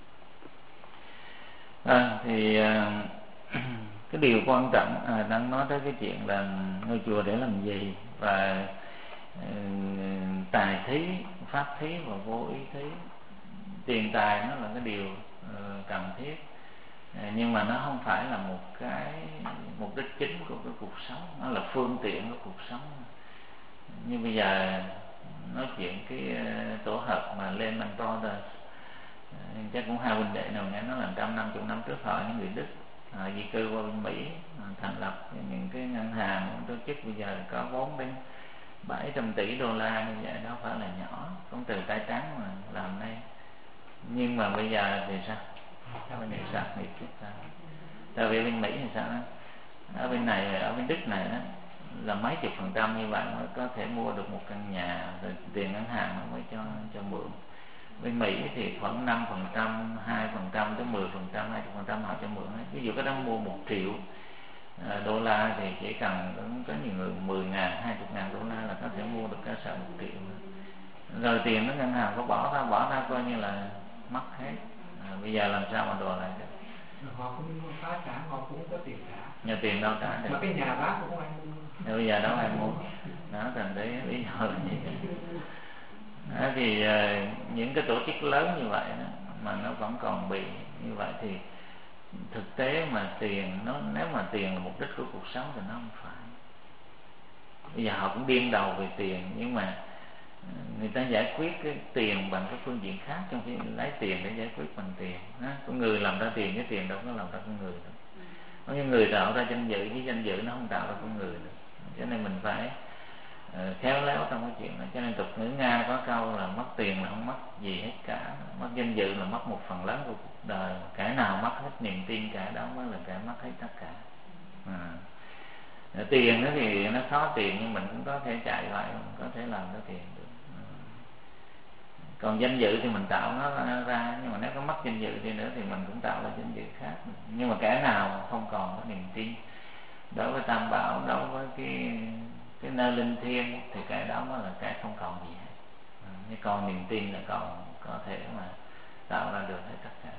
À, thì à, cái điều quan trọng à, đang nói tới cái chuyện là ngôi chùa để làm gì, và à, tài thí, pháp thí và vô ý thí. Tiền tài nó là cái điều uh, cần thiết, à, nhưng mà nó không phải là một cái mục đích chính của cái cuộc sống, nó là phương tiện của cuộc sống. Như bây giờ nói chuyện cái uh, tổ hợp mà Lehman Brothers, uh, chắc cũng hai huynh đệ nào nghe nói là trăm năm chục năm trước họ những người Đức họ di cư qua bên Mỹ, họ thành lập những cái ngân hàng tổ chức bây giờ có vốn đến bảy trăm tỷ đô la như vậy, đó phải là nhỏ, cũng từ tay trắng mà làm đây. Nhưng mà bây giờ thì sao? Bên này sao? Nghiệp chút sao? Tại vì bên Mỹ thì sao đó? Ở bên này, ở bên Đức này đó, là mấy chục phần trăm như vậy mới có thể mua được một căn nhà, rồi tiền ngân hàng nó mới cho cho mượn. Bên Mỹ thì khoảng năm phần trăm, hai phần trăm tới mười phần trăm, hai mươi phần trăm họ cho mượn ấy. Ví dụ cái đó mua một triệu đô la thì chỉ cần có nhiều người mười ngàn, hai mươi ngàn đô la là có thể mua được cơ sở một triệu. Rồi tiền nó ngân hàng có bỏ ra, bỏ ra coi như là mất hết. À, bây giờ làm sao mà đòi lại được? Họ cũng phá sản, họ cũng có tiền trả. Nhờ tiền đâu trả được. Mà cái nhà bác cũng ai mua. Rồi bây giờ đâu ai mua. Đó, thành đấy lý do là gì? Đó, thì uh, những cái tổ chức lớn như vậy đó, mà nó vẫn còn bị như vậy thì thực tế mà tiền nó, nếu mà tiền là mục đích của cuộc sống thì nó không phải. Bây giờ họ cũng điên đầu về tiền, nhưng mà người ta giải quyết cái tiền bằng cái phương diện khác, trong khi lấy tiền để giải quyết bằng tiền. Con người làm ra tiền, cái tiền đâu có làm ra con người đâu. Có những người tạo ra danh dự, cái danh dự nó không tạo ra con người được. Cho nên mình phải uh, khéo léo trong cái chuyện này. Cho nên tục ngữ Nga có câu là mất tiền là không mất gì hết cả, mất danh dự là mất một phần lớn của cuộc đời. Cái nào mất hết niềm tin, cái đó mới là cái mất hết tất cả. À. Tiền đó thì nó khó tiền, nhưng mình cũng có thể chạy lại, mình có thể làm ra tiền được. À. Còn danh dự thì mình tạo nó ra, nhưng mà nếu có mất danh dự thì nữa thì mình cũng tạo ra danh dự khác. Nhưng mà cái nào không còn có niềm tin đối với Tam Bảo, đối với cái cái nơi linh thiêng, thì cái đó mới là cái không còn gì hết. À, nhưng còn niềm tin là còn có thể mà tạo ra được hết tất cả.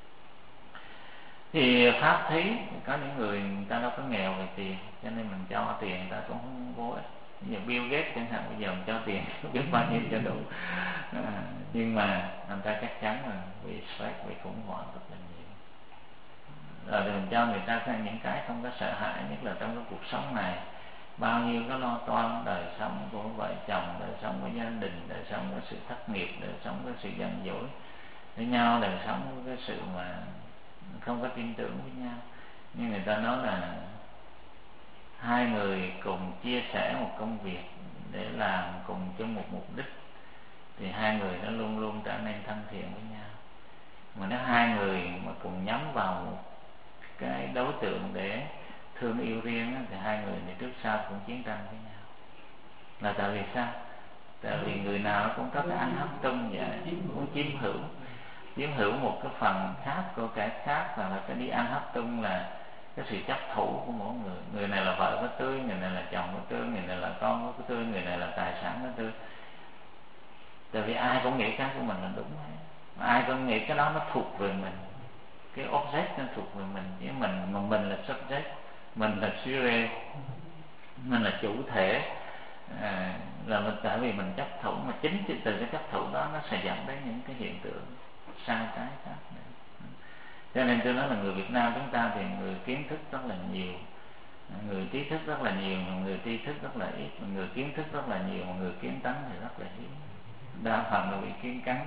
Thì pháp thí, có những người người ta đâu có nghèo về tiền, cho nên mình cho tiền người ta cũng không vô ích. Ví dụ Bill Gates chẳng hạn, bây giờ mình cho tiền không biết bao nhiêu cho đủ. À, nhưng mà người ta chắc chắn là bị stress, bị khủng hoảng rất là nhiều. Rồi thì mình cho người ta những cái không có sợ hãi, nhất là trong cái cuộc sống này. Bao nhiêu cái lo toan, đời sống của vợ chồng, đời sống của gia đình, đời sống của sự thất nghiệp, đời sống của sự giận dỗi với nhau, đời sống của cái sự mà không có tin tưởng với nhau. Nhưng người ta nói là hai người cùng chia sẻ một công việc để làm cùng chung một mục đích, thì hai người nó luôn luôn trở nên thân thiện với nhau. Mà nếu hai người mà cùng nhắm vào một cái đối tượng để thương yêu riêng, thì hai người thì trước sau cũng chiến tranh với nhau. Là tại vì sao? Tại vì người nào cũng có cái ăn hấp tung vậy, muốn chiếm hữu chiếm hữu một cái phần khác của cái khác, và là cái đi ăn hấp tung là cái sự chấp thủ của mỗi người. Người này là vợ của tôi, người này là chồng của tôi, người này là con của tôi, người này là tài sản của tôi. Tại vì ai cũng nghĩ cái của mình là đúng hết, ai cũng nghĩ cái đó nó thuộc về mình, cái object nó thuộc về mình, chứ mình mà mình là subject, mình là sujet, mình là chủ thể. À, là mình tại vì mình chấp thủ, mà chính từ cái chấp thủ đó nó sẽ dẫn đến những cái hiện tượng sai trái khác nữa. Cho nên tôi nói là người Việt Nam chúng ta thì người kiến thức rất là nhiều, người trí thức rất là nhiều, mà người tri thức rất là ít, mà người kiến thức rất là nhiều, mà người kiến tánh thì rất là hiếm. Đa phần là bị kiến cắn.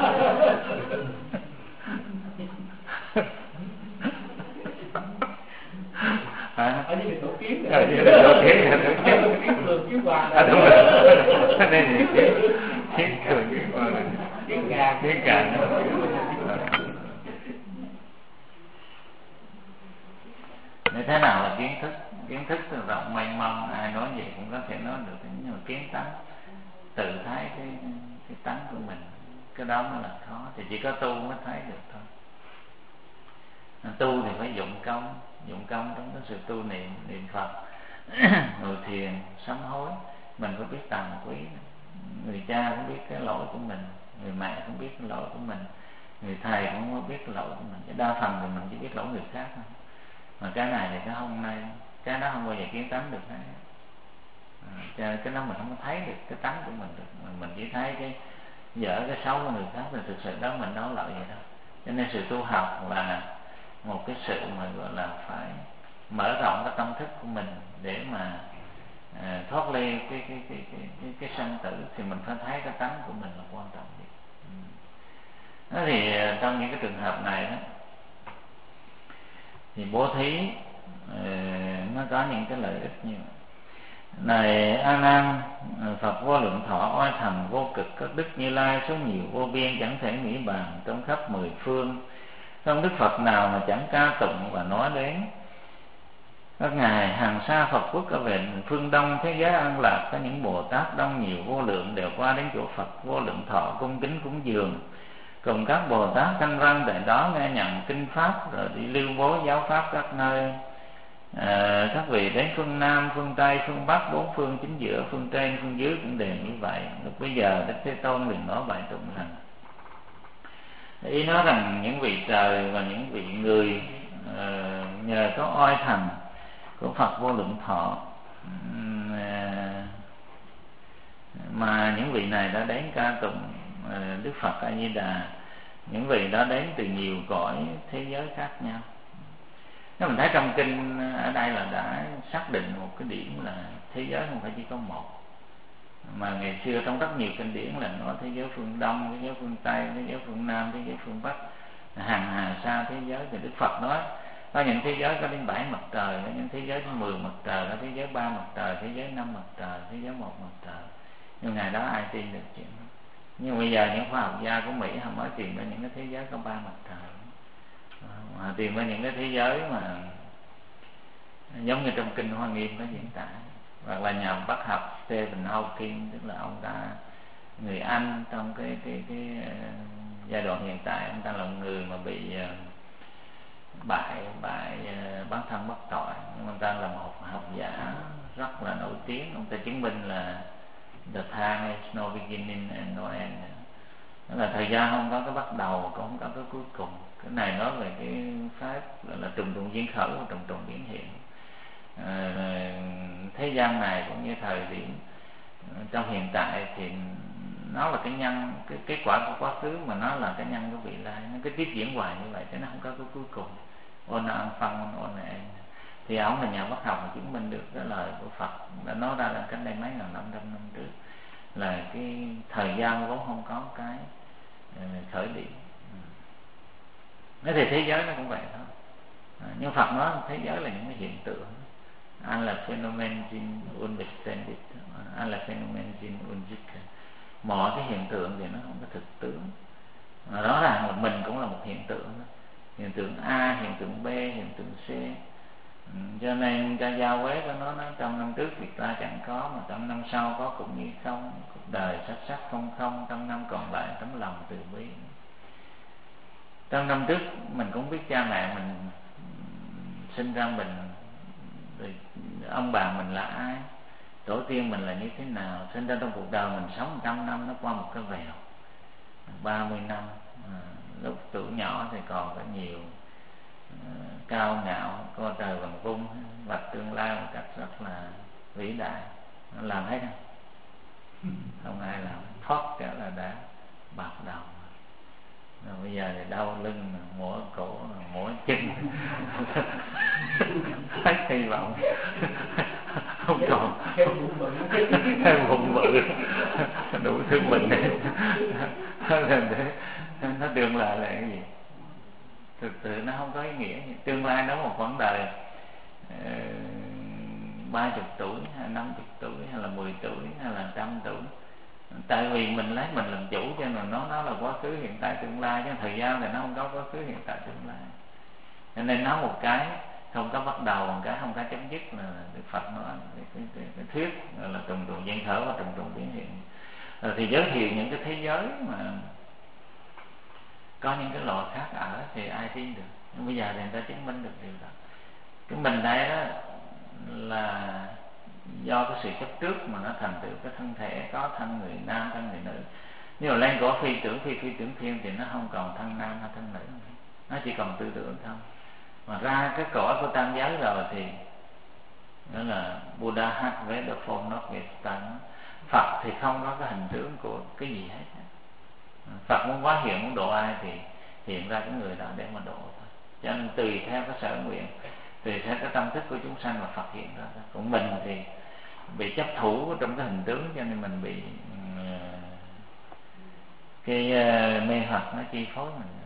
Hả? Ở đây tổ kiến rồi. Ở đây tổ kiến rồi. Kiến thường kiến hoàng. À đúng rồi. Ở đây thì kiến thường kiến hoàng. Kiến gà. Kiến gà. Như thế nào là kiến thức? Kiến thức từ rộng mênh mông, ai nói gì cũng có thể nói được. Nhưng mà kiến tánh, tự thấy cái cái tánh của mình, cái đó mới là khó. Thì chỉ có tu mới thấy được thôi. Tu thì phải dụng công, dụng công trong cái sự tu niệm, niệm Phật, ngồi thiền, sám hối. Mình phải biết tầm quý. Người cha cũng biết cái lỗi của mình, người mẹ cũng biết cái lỗi của mình, người thầy cũng biết cái lỗi của mình. Cái đa phần thì mình chỉ biết lỗi người khác thôi. Mà cái này thì cái hôm nay, cái đó không bao giờ kiến tánh được hết. À, cho nên cái đó mình không thấy được cái tánh của mình được. Mình chỉ thấy cái dở, cái xấu của người khác, thì thực sự đó mình đâu lợi vậy đâu. Cho nên sự tu học là một cái sự mà gọi là phải mở rộng cái tâm thức của mình để mà à, thoát ly cái cái cái cái cái, cái sanh tử, thì mình phải thấy cái tánh của mình là quan trọng nhất. Ừ. Đó thì trong những cái trường hợp này đó, thì bố thí uh, nó có những cái lợi ích như vậy. Này A Nan, Phật vô lượng thọ, oai thần vô cực, các đức Như Lai số nhiều vô biên, chẳng thể nghĩ bàn trong khắp mười phương. Không đức Phật nào mà chẳng ca tụng và nói đến. Các ngài hàng xa Phật quốc ở về phương Đông thế giới an lạc, có những Bồ Tát đông nhiều vô lượng đều qua đến chỗ Phật vô lượng thọ cung kính cúng dường, cùng các Bồ Tát canh răng tại đó nghe nhận kinh pháp, rồi đi lưu bố giáo pháp các nơi. À, các vị đến phương Nam, phương Tây, phương Bắc, bốn phương chính giữa, phương trên, phương dưới cũng đều như vậy. Lúc bây giờ Đức Thế Tôn liền nói bài tụng rằng, ý nói rằng những vị trời và những vị người uh, nhờ có oai thần của Phật vô lượng thọ, uh, mà những vị này đã đến ca tụng uh, Đức Phật A Di Đà. Những vị đó đến từ nhiều cõi thế giới khác nhau. Nếu mình thấy trong kinh ở đây là đã xác định một cái điểm là thế giới không phải chỉ có một, mà ngày xưa trong rất nhiều kinh điển là nói thế giới phương Đông, thế giới phương Tây, thế giới phương Nam, thế giới phương Bắc, hàng hà xa thế giới. Thì Đức Phật nói có những thế giới có đến bảy mặt trời, có những thế giới đến mười mặt trời, có thế giới ba mặt trời, thế giới năm mặt trời, thế giới một mặt trời. Nhưng ngày đó ai tin được chuyện đó? Nhưng bây giờ những khoa học gia của Mỹ họ mới tìm ra những cái thế giới có ba mặt trời, họ tìm ra những cái thế giới mà giống như trong kinh Hoa Nghiêm có diễn tả. Hoặc là nhà bác học Stephen Hawking, tức là ông ta người Anh, trong cái cái cái uh, giai đoạn hiện tại ông ta là người mà bị uh, bại bại uh, bán thân bất tội, nhưng ông ta là một học giả rất là nổi tiếng. Ông ta chứng minh là the time is no beginning and no end, tức là thời gian không có cái bắt đầu cũng không có cái cuối cùng. Cái này nói về cái pháp là, là trùng trùng diễn khởi và trùng trùng biến hiện. À, thế gian này cũng như thời điểm trong hiện tại thì nó là cái nhân, cái kết quả của quá khứ, mà nó là cái nhân của vị lai, nó cứ tiếp diễn hoài như vậy, chứ nó không có cái cuối cùng. Ôn ăn phân ôn này, thì ông là nhà bác học mà chứng minh được cái lời của Phật đã nói ra là cách đây mấy ngàn năm trăm năm trước, là cái thời gian vốn không có cái uh, khởi điểm. Nói thì thế giới nó cũng vậy thôi. À, nhưng Phật nói thế giới là những cái hiện tượng. Anh là phenomen in unbeständig, anh là phenomen in unsicher. Mọi cái hiện tượng thì nó không có thực tướng. À, rõ ràng là mình cũng là một hiện tượng. Hiện tượng A, hiện tượng B, hiện tượng C. Ừ, cho nên cha Giao Quế có nói, nói trong năm trước việc ta chẳng có, mà trong năm sau có cũng như không. Cuộc đời sắc sắc không không, trong năm còn lại tấm lòng từ bi. Trong năm trước mình cũng biết cha mẹ mình sinh ra mình, rồi ông bà mình là ai, tổ tiên mình là như thế nào. Sinh ra trong cuộc đời mình sống một trăm năm, nó qua một cái vèo ba mươi năm. À, lúc tuổi nhỏ thì còn có nhiều à, cao ngạo, co trời bằng vung, vạch tương lai một cách rất là vĩ đại. Nó làm hết không? Không ai làm, thoát cả là đã bạc đầu. Rồi bây giờ thì đau lưng, mỏi cổ, mỏi chân, hết hy vọng, không còn thêm bụng bự, đủ thứ bệnh này. Nó tương lai là cái gì? Thực sự nó không có ý nghĩa. Tương lai nó một vấn đề ba chục tuổi, hay năm chục tuổi, hay là mười tuổi, hay là trăm tuổi. Tại vì mình lấy mình làm chủ, cho nên nó nó là quá khứ, hiện tại, tương lai, chứ thời gian thì nó không có quá khứ, hiện tại, tương lai. Cho nên nó một cái không có bắt đầu, một cái không có chấm dứt, là Đức Phật nói cái, cái, cái, cái thuyết là trùng trùng diễn khởi và trùng trùng biến hiện. Rồi thì giới thiệu những cái thế giới mà có những cái loại khác ở thì ai tin được. Nhưng bây giờ thì người ta chứng minh được điều đó. Cái mình đây đó là do cái sự chấp trước mà nó thành tựu cái thân thể có thân người nam, thân người nữ. Nhưng mà lên cổ phi tưởng phi phi tưởng thiên thì nó không còn thân nam hay thân nữ, nó chỉ còn tư tưởng thôi. Mà ra cái cõi của tam giới rồi thì đó là Buddha has với the form not Vesta. Phật thì không có cái hình tướng của cái gì hết. Phật muốn hóa hiện, muốn độ ai thì hiện ra cái người đó để mà độ thôi. Cho nên tùy theo cái sở nguyện, tùy theo cái tâm thức của chúng sanh mà Phật hiện ra. Còn mình thì bị chấp thủ trong cái hình tướng, cho nên mình bị uh, cái uh, mê hoặc nó chi phối mình nữa.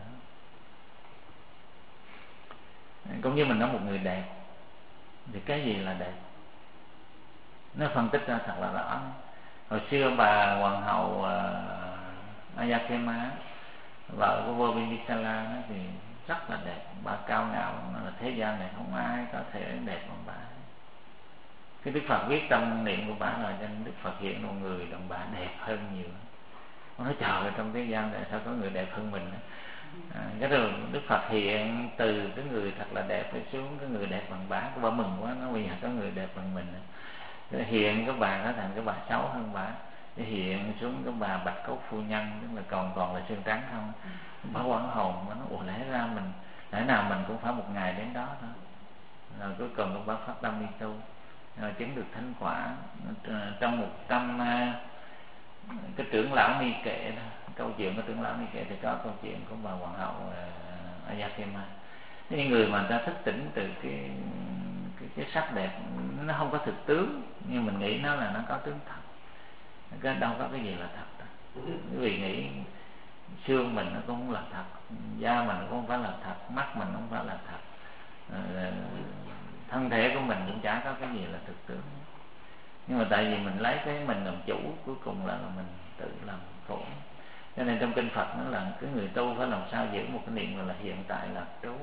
Cũng như mình nói một người đẹp thì cái gì là đẹp, nó phân tích ra thật là rõ. Hồi xưa bà hoàng hậu uh, Ayakema, vợ của vua Bimbisara thì rất là đẹp. Bà cao ngạo, là thế gian này không ai có thể đẹp bằng bà. Cái Đức Phật viết trong niệm của bà là cho Đức Phật hiện một người đồng bà đẹp hơn nhiều. Nó nói trời ơi, trong thế gian này sao có người đẹp hơn mình. À, cái rồi Đức Phật hiện từ cái người thật là đẹp để xuống cái người đẹp bằng bà. Bà mừng quá, nó bây giờ có người đẹp bằng mình. Rồi hiện cái bà nó thành cái bà xấu hơn bà. Để hiện xuống cái bà Bạch Cốt phu nhân, tức là còn còn là xương trắng không. Bà quảng hồn, nó nói ủa lẽ ra mình, lẽ nào mình cũng phải một ngày đến đó thôi. Rồi cuối cùng bà phát tâm đi tu, rồi chứng được thánh quả. Trong một trăm cái trưởng lão Ni Kệ đó, câu chuyện của trưởng lão Ni Kệ thì có câu chuyện của bà hoàng hậu uh, Ayakema. Những người mà người ta thức tỉnh từ cái, cái cái sắc đẹp, nó không có thực tướng, nhưng mình nghĩ nó là nó có tướng thật. cái đâu có cái gì là thật đâu. Quý vị nghĩ xương mình nó cũng không là thật, da mình cũng không phải là thật, mắt mình không phải là thật, à, thân thể của mình cũng chả có cái gì là thực tướng. Nhưng mà tại vì mình lấy cái mình làm chủ, cuối cùng là mình tự làm khổ. Cho nên trong kinh Phật nó là cái người tu phải làm sao giữ một cái niệm gọi là hiện tại lạc trú.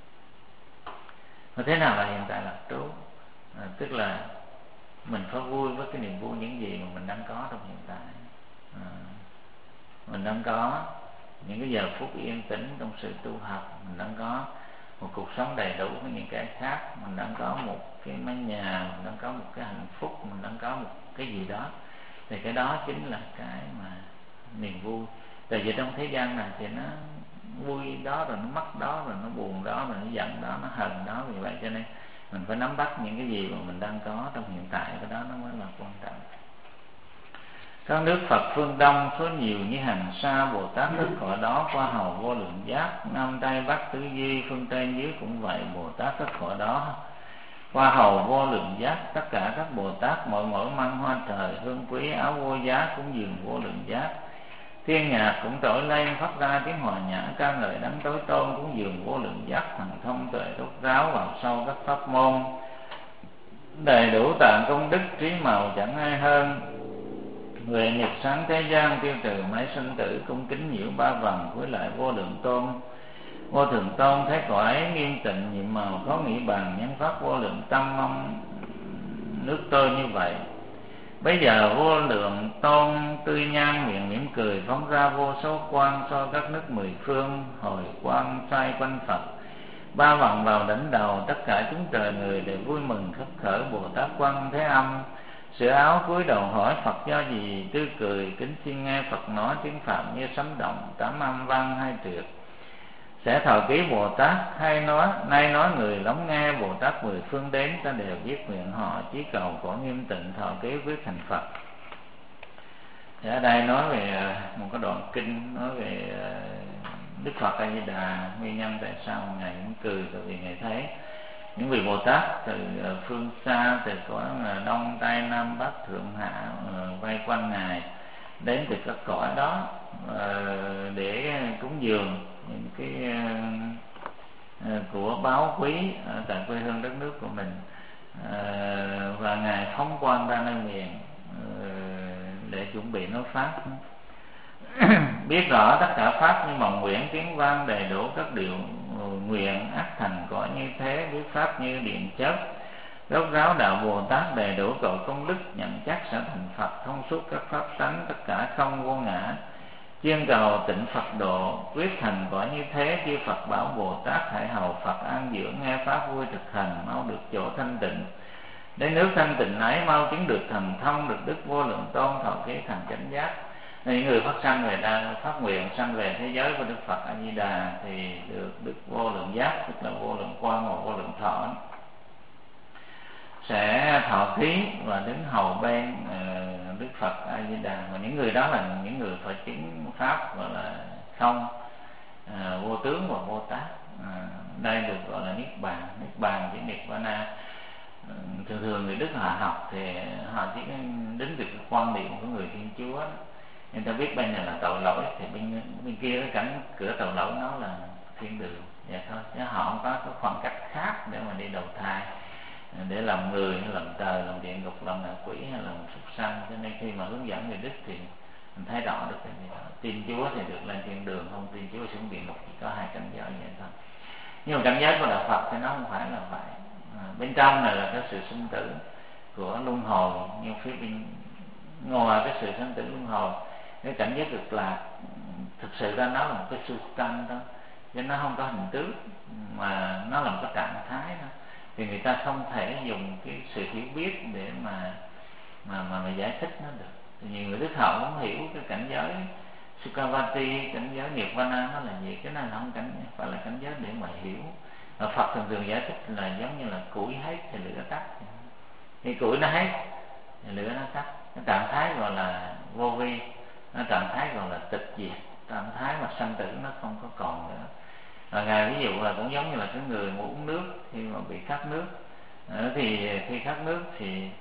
Mà thế nào là hiện tại lạc trú? À, tức là mình phải vui với cái niềm vui những gì mà mình đang có trong hiện tại. À, mình đang có những cái giờ phút yên tĩnh trong sự tu học, mình đang có một cuộc sống đầy đủ với những cái khác, mình đang có một cái mái nhà, mình đang có một cái hạnh phúc, mình đang có một cái gì đó, thì cái đó chính là cái mà niềm vui. Tại vì trong thế gian này thì nó vui đó rồi nó mất đó, rồi nó buồn đó, rồi nó giận đó, nó hờn đó. Vì vậy cho nên mình phải nắm bắt những cái gì mà mình đang có trong hiện tại, cái đó nó mới là quan trọng. Các nước Phật phương Đông số nhiều như hàng sa Bồ Tát nước cõi đó, qua hầu vô lượng giác, Nam Tây Bắc tứ di, phương Tây dưới cũng vậy, Bồ Tát các cõi đó, qua hầu vô lượng giác. Tất cả các Bồ Tát mỗi mỗi mang hoa trời, hương quý, áo vô giá, cũng dường vô lượng giác. Thiên nhạc cũng trỗi lên phát ra tiếng hòa nhã, ca ngợi đấng tối tôn, cũng dường vô lượng giác. Thần thông tuệ rốt ráo vào sâu các pháp môn, đầy đủ tạng công đức, trí màu chẳng ai hơn. Huệ nhật sáng thế gian, tiêu trừ mấy sinh tử, cung kính nhiễu ba vầng, với lại vô lượng tôn. Vô thượng tôn thấy cõi nghiêm tịnh, nhiệm màu khó nghĩ bàn, nhân pháp vô lượng tâm mong nước tôi như vậy. Bây giờ vô lượng tôn tươi nhan miệng mỉm cười, phóng ra vô số quang, soi các nước mười phương, hồi quang xoay quanh Phật. Ba vầng vào đỉnh đầu, tất cả chúng trời người đều vui mừng khấp khởi. Bồ Tát Quan Thế Âm sửa áo cúi đầu hỏi Phật do gì tươi cười, kính xin nghe Phật nói tiếng Phạm như sấm động, tám âm văn hai tuyệt. Sẽ thọ ký Bồ Tát hay nói, nay nói người lắng nghe. Bồ Tát mười phương đến, ta đều viết nguyện họ, chí cầu của nghiêm tịnh, thọ ký quyết thành Phật. Thì ở đây nói về một cái đoạn kinh nói về Đức Phật A Di Đà, nguyên nhân tại sao ngài cũng cười, tại vì ngài thấy những vị Bồ Tát từ phương xa, từ cõi Đông Tây Nam Bắc Thượng Hạ vây quanh ngài, đến từ các cõi đó để cúng dường những cái của báu quý tại quê hương đất nước của mình, và ngài phóng quang ra nơi miền để chuẩn bị nói pháp. Biết rõ tất cả pháp như mộng nguyện, tiếng vang đầy đủ các điều nguyện, ác thành cõi như thế. Biết pháp như điện chớp, rốt ráo đạo Bồ Tát, đầy đủ cầu công đức, nhận chắc sẽ thành Phật. Thông suốt các pháp tánh, tất cả không vô ngã, chuyên cầu tịnh Phật độ. Quyết thành cõi như thế, chư Phật bảo Bồ Tát hãy hầu Phật an dưỡng, nghe pháp vui thực hành, mau được chỗ thanh tịnh. Đến nước thanh tịnh ấy, mau chứng được thần thông, được đức vô lượng tôn, thọ ký thành chánh giác. Những người phát sanh về đa phát nguyện sanh về thế giới của Đức Phật A Di Đà thì được đức vô lượng giác, tức là vô lượng quang và vô lượng thọ, sẽ thọ ký và đứng hầu bên uh, Đức Phật A Di Đà. Và những người đó là những người phải chứng pháp gọi là không, uh, vô tướng và vô tác. Uh, đây được gọi là niết bàn. Niết bàn chỉ Nirvana. Uh, thường thường người Đức họ học thì họ chỉ đến được cái quan điểm của người Thiên Chúa. Người ta biết bên này là tội lỗi thì bên bên kia cái cảnh cửa tội lỗi nó là thiên đường, vậy thôi. Chứ họ không có cái khoảng cách khác để mà đi đầu thai, để làm người hay làm trời, làm địa ngục, làm ngạ quỷ hay làm súc sanh. Cho nên khi mà hướng dẫn người Đức thì mình thấy rõ được cái gì đó. Tin Chúa thì được lên thiên đường, không tin Chúa xuống địa ngục, chỉ có hai cảnh giới vậy thôi. Nhưng mà cảnh giới của đạo Phật thì nó không phải là vậy. À, bên trong này là cái sự sinh tử của luân hồi, nhưng phía bên ngoài cái sự sinh tử luân hồi, cái cảnh giới cực lạc thực sự ra nó là một cái sự tăng đó, chứ nó không có hình tướng, mà nó là một cái trạng thái đó. Thì người ta không thể dùng cái sự hiểu biết để mà mà mà, mà giải thích nó được. Thì nhiều người Đức họ cũng hiểu cái cảnh giới Sukhavati, cảnh giới Nirvana nó là gì. Cái này là không cảnh phải là cảnh giới để mà hiểu. Và Phật thường thường giải thích là giống như là củi hết thì lửa tắt. Khi củi nó hết thì lửa nó tắt. Cái trạng thái gọi là vô vi, nó trạng thái gọi là tịch diệt, trạng thái mà sanh tử nó không có còn nữa. Và ngài ví dụ là cũng giống như là cái người muốn uống nước, khi mà bị khát nước, à, thì khi khát nước thì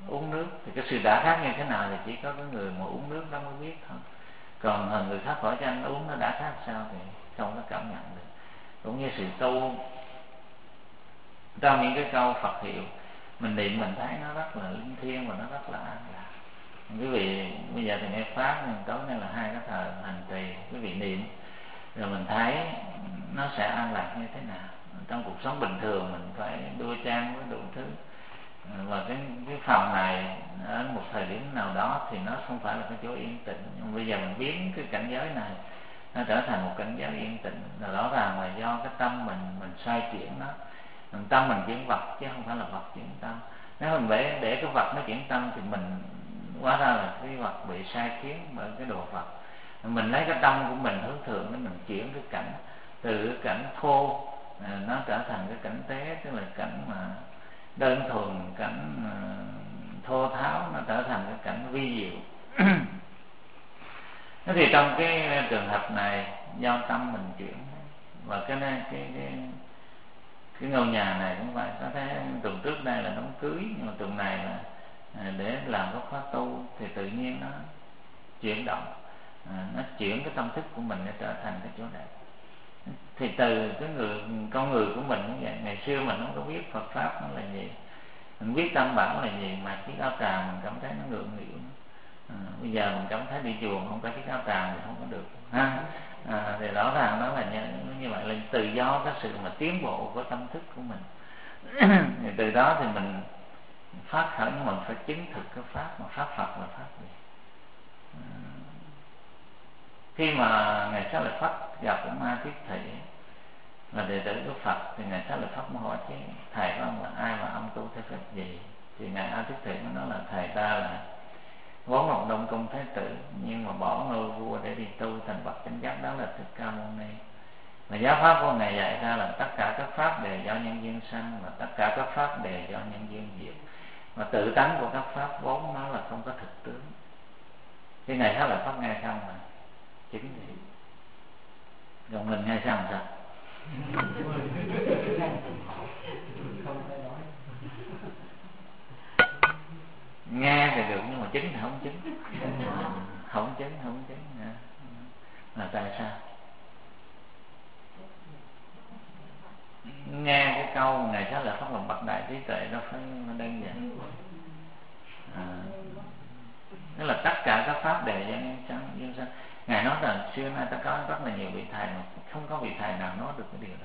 uống nước. Thì cái sự đã khác như thế nào thì chỉ có cái người mà uống nước đó mới biết thôi. Còn người khác hỏi cho anh uống nó đã khác sao thì không có cảm nhận được. Cũng như sự tu, trong những cái câu Phật hiệu mình niệm mình thấy nó rất là linh thiêng và nó rất là an lạc. Quý vị bây giờ thì nghe pháp, nhưng tối nay là hai cái thời hành trì, quý vị niệm rồi mình thấy nó sẽ an lạc như thế nào. Trong cuộc sống bình thường mình phải đua trang với đủ thứ, và cái cái phòng này ở một thời điểm nào đó thì nó không phải là cái chỗ yên tĩnh. Nhưng bây giờ mình biến cái cảnh giới này nó trở thành một cảnh giới yên tĩnh, là rõ ràng là do cái tâm mình mình xoay chuyển nó. Mình tâm mình chuyển vật chứ không phải là vật chuyển tâm. Nếu mình để để cái vật nó chuyển tâm thì mình hóa ra là cái vật bị sai khiến bởi cái đồ vật. Mình lấy cái tâm của mình hướng thượng để mình chuyển cái cảnh từ cái cảnh thô nó trở thành cái cảnh tế, tức là cảnh mà đơn thuần, cảnh uh, thô tháo, nó trở thành cái cảnh vi diệu. Thế thì trong cái trường hợp này do tâm mình chuyển, và cái này, cái cái cái ngôi nhà này cũng vậy. Có thấy tuần trước đây là đám cưới, nhưng mà tuần này là à, để làm cái khóa tu thì tự nhiên nó chuyển động, à, nó chuyển cái tâm thức của mình để trở thành cái chỗ đẹp. Thì từ cái người con người của mình cũng vậy. Ngày xưa mình không có biết Phật pháp nó là gì, mình biết Tam Bảo là gì, mà chiếc áo tràng mình cảm thấy nó ngượng nghịu. À, bây giờ mình cảm thấy đi chùa không có chiếc áo tràng thì không có được ha. À, thì rõ ràng đó là như, như vậy là từ do cái sự mà tiến bộ của tâm thức của mình. Thì từ đó thì mình phát khởi, nhưng mình phải chứng thực cái pháp, mà pháp Phật là pháp gì. À, khi mà ngày Xá Lợi Phất gặp của Ma Thiết Thị là đệ tử của Phật, thì ngày Xá Lợi Phất mới hỏi chứ thầy của ông là ai mà ông tu theo phép gì? Thì ngài A Thiết Thị mới nói là thầy ta là vốn một Đông Cung Thái Tử, nhưng mà bỏ ngôi vua để đi tu thành bậc chánh giác, đó là Thích Ca Mâu Ni. Mà giáo pháp của ngài dạy ra là tất cả các pháp đều do nhân duyên sanh, và tất cả các pháp đều do nhân duyên diệt, và tự tánh của các pháp vốn nó là không có thực tướng. Thì ngày Xá Lợi Phất nghe xong mà chính thì còn mình nghe xong sao? Nghe thì được, nhưng mà chứng thì không chứng. Không chứng, không chứng. Là tại sao? Nghe cái câu ngày Xá Lợi Phất là bậc đại trí tuệ đó phải đơn giản. À, tức là tất cả các pháp đều do nhân sanh, nhân sanh. Ngài nói là xưa nay ta có rất là nhiều vị thầy mà không có vị thầy nào nói được cái điều đó.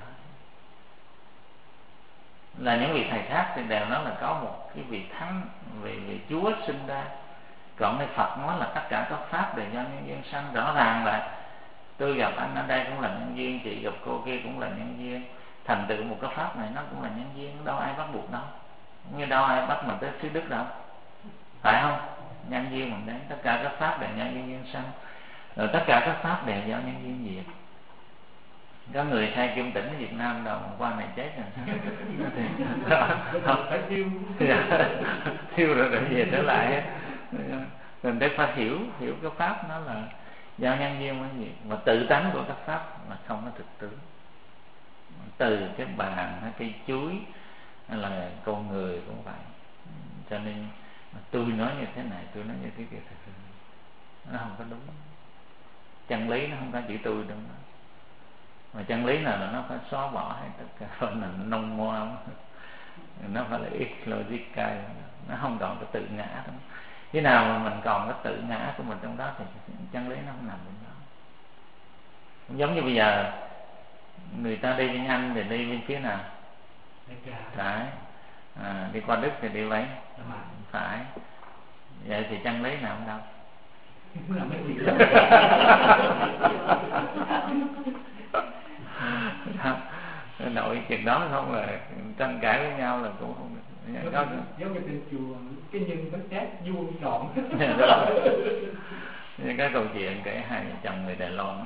Là những vị thầy khác thì đều nói là có một cái vị thánh, vị, vị Chúa sinh ra. Còn cái Phật nói là tất cả các pháp đều do nhân duyên sanh. Rõ ràng là tôi gặp anh ở đây cũng là nhân duyên, chị gặp cô kia cũng là nhân duyên. Thành tựu một cái pháp này nó cũng là nhân duyên, đâu ai bắt buộc đâu. Như đâu ai bắt mình tới xứ Đức đâu, phải không? Nhân duyên mình đến, tất cả các pháp đều do nhân duyên sanh, rồi tất cả các pháp đều do nhân duyên diệt. Có người khai kim tĩnh ở Việt Nam đâu qua này chết rồi không phải thiêu thiêu rồi rồi về trở lại. Mình phải phải hiểu hiểu cái pháp nó là do nhân duyên mới diệt, và tự tánh của các pháp là không có thực tướng. Từ cái bàn hay cây chuối hay là con người cũng vậy. Cho nên tôi nói như thế này, tôi nói như thế kia, thật sự nó không có đúng. Chân lý nó không có chữ tôi đâu đó. Mà chân lý nào là nó phải xóa bỏ hết tất cả, phần là nông ngoa, nó phải là ít logical, nó không còn cái tự ngã đó. Khi nào mà mình còn cái tự ngã của mình trong đó thì chân lý nó không nằm bên đó. Giống như bây giờ người ta đi bên Anh thì đi bên phía nào? Phải. À, đi qua Đức thì đi lấy phải. Vậy thì chân lý nào không đâu. Nội chuyện đó không là tranh cãi với nhau là cũng không được. Có giống như trên chùa cái nhân bánh tét vuông trọn. Như cái câu chuyện kể hai vợ chồng người Đài Loan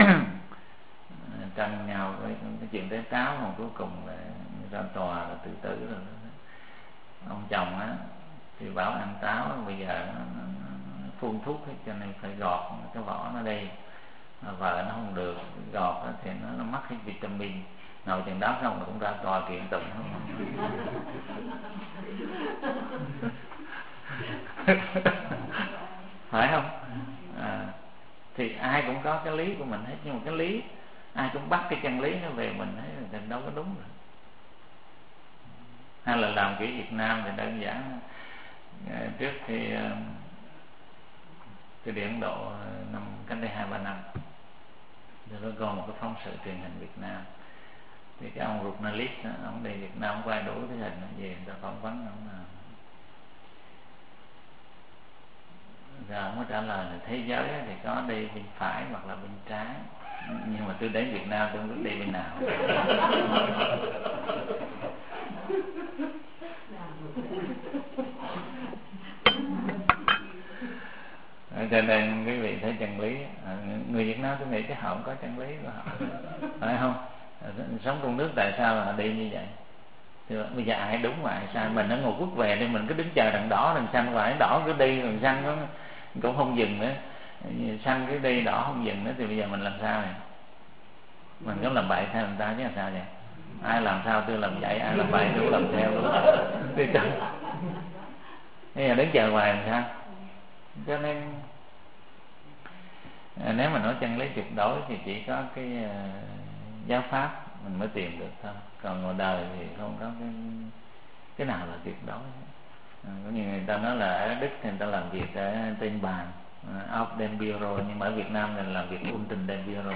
tranh nhau với cái chuyện tế táo, mà cuối cùng là ra tòa là tự tử rồi. Ông chồng á thì bảo ăn táo bây giờ nó, nó, nó phun thuốc hết, cho nên phải gọt cái vỏ nó đi. Vợ nó không được gọt thì nó, nó mất hết vitamin. Ngồi chừng đó xong rồi cũng ra tòa kiện tụng. phải không? À, thì ai cũng có cái lý của mình hết, nhưng mà cái lý ai cũng bắt cái chân lý nó về mình hết thì đâu có đúng rồi. Hay là làm kiểu Việt Nam thì đơn giản, trước khi tôi đi Ấn Độ năm cách đây hai ba năm, rồi có một cái phóng sự truyền hình Việt Nam, thì cái ông journalist đó, ông đi Việt Nam quay đủ cái hình về người ta phỏng vấn ông là rồi ông có trả lời là thế giới thì có đi bên phải hoặc là bên trái, nhưng mà tôi đến Việt Nam tôi không biết đi bên nào. Cho nên quý vị thấy chân lý, người Việt Nam tôi nghĩ cái họ không có chân lý của họ, phải không? Sống trong nước tại sao họ đi như vậy? Thì bây giờ ai đúng mà ai sai? Mình ở Ngô Quốc về đi, mình cứ đứng chờ đèn đỏ đèn xanh, và đỏ cứ đi, đèn xanh nó cũng không dừng nữa, xanh cứ đi đỏ không dừng nữa, thì bây giờ mình làm sao này? Mình có làm bậy theo người ta chứ làm sao vậy? Ai làm sao tôi làm vậy, ai làm bậy tôi làm theo luôn. Đi chờ, bây giờ đứng chờ hoài làm sao? Cho nên nếu mà nói chân lý tuyệt đối thì chỉ có cái uh, giáo pháp mình mới tìm được thôi, còn ngoài đời thì không có cái cái nào là tuyệt đối. À, có nhiều người ta nói là ở Đức thì người ta làm việc ở trên bàn uh, auf dem Büro, nhưng mà ở Việt Nam mình làm việc unten dem Büro.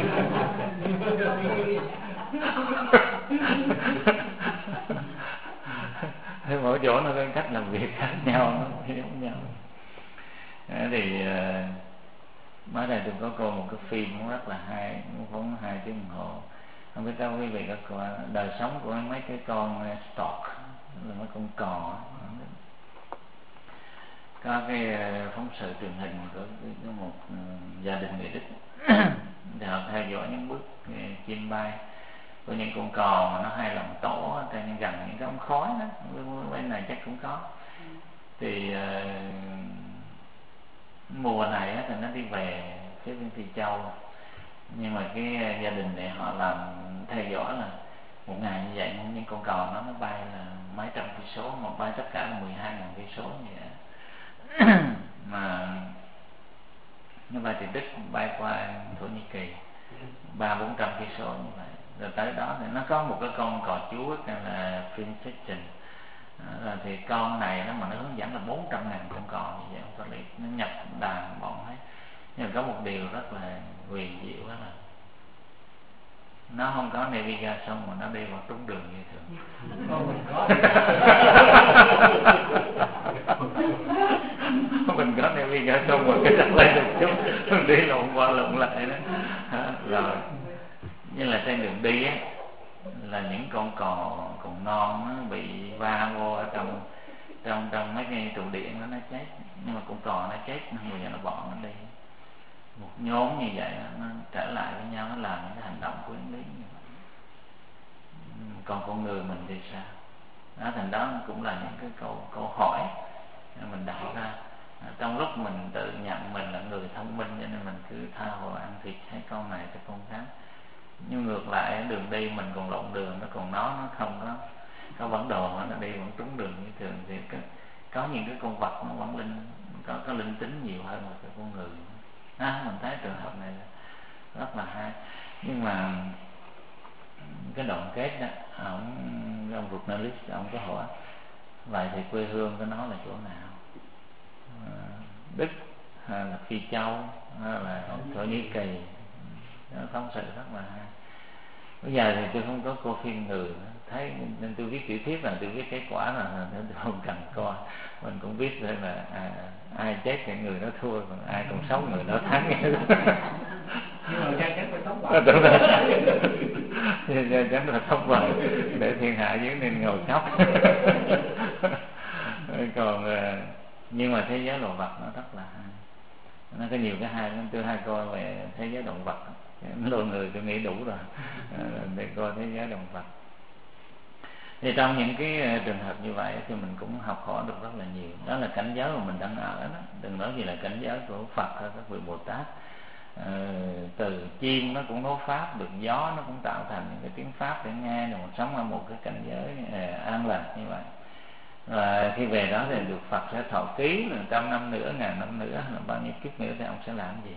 Mỗi chỗ nó có cách làm việc khác nhau, nó giống nhau. À, thì uh, mới đây tôi có coi một cái phim cũng rất là hay, cũng phóng hai tiếng đồng hồ, không biết các quý vị có coi đời sống của mấy cái con stork, là mấy con cò. Có cái phóng sự truyền hình của một gia đình người Đức thì họ theo dõi những bước chim bay của những con cò mà nó hay làm tổ ở trên gần những cái ống khói đó, bên này chắc cũng có. Thì uh, mùa này á, thì nó đi về phía bên Phi Châu, nhưng mà cái gia đình này họ làm theo dõi là một ngày như vậy những con cò nó nó bay là mấy trăm cây số, mà bay tất cả là mười hai ngàn cây số như vậy. Mà nó bay từ Đức bay qua Thổ Nhĩ Kỳ ba bốn trăm cây số như vậy, rồi tới đó thì nó có một cái con cò chúa tên là Fincheston. À, thì con này nó mà nó hướng dẫn là bốn trăm ngàn con cò như vậy, không có liệt, nó nhập đàn bọn ấy. Nhưng mà có một điều rất là huyền diệu đó là nó không có navigation mà nó đi vào trúng đường như thường. Mình có navigation mà cái trắc lên được chút, mình đi lộn qua lộn lại đó. À, rồi như là trên đường đi á, là những con cò còn non nó bị va vô ở trong trong trong mấy cái trụ điện đó, nó chết. Nhưng mà con cò nó chết không bao giờ nó bỏ nó đi. Một nhóm như vậy nó trở lại với nhau, nó làm những cái hành động quyến lý như vậy. Còn con người mình thì sao? Đó, thành đó cũng là những cái câu câu hỏi mình đặt ra. À, trong lúc mình tự nhận mình là người thông minh cho nên mình cứ tha hồ ăn thịt hay con này hay con khác, nhưng ngược lại đường đi mình còn lộn đường, nó còn nó nó không có có bản đồ, nó đi vẫn trúng đường như thường. Thì có, có những cái con vật nó vẫn linh có có linh tính nhiều hơn là cái con người. À, mình thấy trường hợp này rất là hay. Nhưng mà cái đoạn kết đó, ông ông journalist ông có hỏi vậy thì quê hương của nó là chỗ nào? À, Đức hay là Phi Châu hay là Thổ Nhĩ Kỳ? Nó phóng sự rất là hay. Bây giờ thì tôi không có cô phim người thấy, nên tôi viết tiểu thuyết là tôi viết kết quả là tôi không cần coi, mình cũng biết thôi là à, ai chết thì người đó thua, còn ai còn sống người đó thắng. Nhưng mà chắc chắn phải sống bằng. Đúng rồi. Chắc chắn là sống bằng để thiên hạ dưới nên ngồi khóc. Còn nhưng mà thế giới loài vật nó rất là hay, nó có nhiều cái hay lắm. Tôi hay coi về thế giới động vật, loài người tôi nghĩ đủ rồi để coi thế giới động vật. Thì trong những cái trường hợp như vậy thì mình cũng học hỏi được rất là nhiều. Đó là cảnh giới mà mình đang ở đó, đừng nói gì là cảnh giới của Phật hay các vị Bồ Tát. Ờ, từ chim nó cũng nói pháp được, gió nó cũng tạo thành những cái tiếng pháp để nghe, rồi mình sống ở một cái cảnh giới uh, an lạc như vậy. Và khi về đó thì được Phật sẽ thọ ký là trăm năm nữa, ngàn năm nữa, là bao nhiêu kiếp nữa thì ông sẽ làm gì.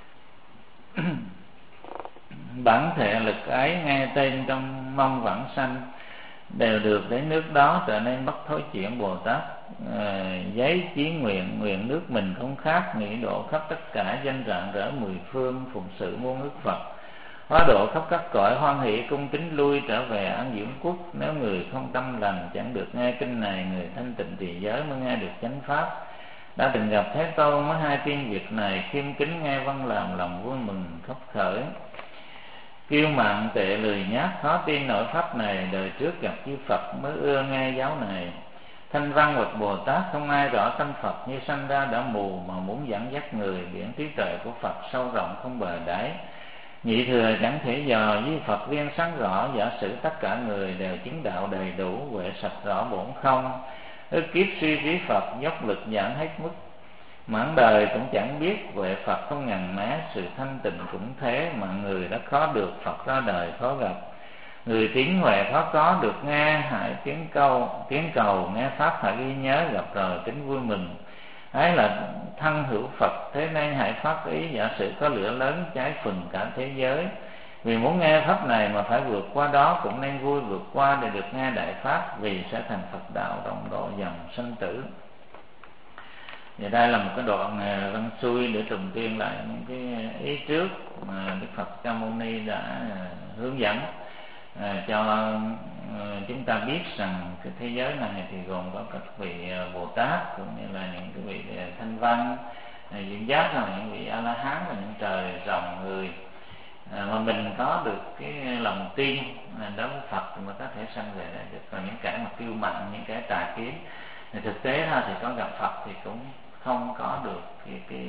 Bản thể lực ấy nghe tên trong mong vãng sanh, đều được đến nước đó trở nên bất thối chuyển Bồ Tát. À, giấy chí nguyện, nguyện nước mình không khác, nghĩ độ khắp tất cả danh rạng rỡ mười phương, phụng sự muôn ức Phật, hóa độ khắp các cõi hoan hỷ cung kính lui trở về an dưỡng quốc. Nếu người không tâm lành chẳng được nghe kinh này, người thanh tịnh trì giới mới nghe được chánh pháp. Đã từng gặp Thế Tôn mới hai tiên việc này, khiêm kính nghe văn làm lòng vui mừng khấp khởi. Kiêu mạn tệ lười nhác, khó tin nổi pháp này, đời trước gặp chư Phật mới ưa nghe giáo này. Thanh văn bậc Bồ Tát không ai rõ tâm Phật, như sanh ra đã mù mà muốn dẫn dắt người. Biển trí tuệ của Phật sâu rộng không bờ đáy, nhị thừa chẳng thể dò. Với Phật viên sáng rõ, giả sử tất cả người đều chứng đạo đầy đủ, huệ sạch rõ bổn không. Ức kiếp suy trí Phật, dốc lực giảng hết mức, mãn đời cũng chẳng biết. Huệ Phật không ngần né, sự thanh tịnh cũng thế, mà người đã khó được Phật ra đời khó gặp. Người tiếng huệ khó có được nghe, hãy tiếng câu tiếng cầu nghe pháp hãy ghi nhớ, gặp rồi tính vui mừng. Ấy là thân hữu Phật, thế nên hãy phát ý, giả sử có lửa lớn cháy phừng cả thế giới. Vì muốn nghe pháp này mà phải vượt qua đó, cũng nên vui vượt qua để được nghe đại pháp, vì sẽ thành Phật đạo đồng độ dòng sanh tử. Và đây là một cái đoạn văn xuôi để trùng tuyên lại những cái ý trước mà Đức Phật Ca Mâu Ni đã hướng dẫn à, cho à, chúng ta biết rằng cái thế giới này thì gồm có các vị Bồ Tát, cũng như là những cái vị thanh văn, diễn giác, là những vị A La Hán, và những trời rồng người. À, mà mình có được cái lòng tin à, đối với Phật thì mới có thể sanh về đây được. Còn những kẻ mà kiêu mạn, những kẻ tà kiến thì thực tế ra thì có gặp Phật thì cũng không có được cái cái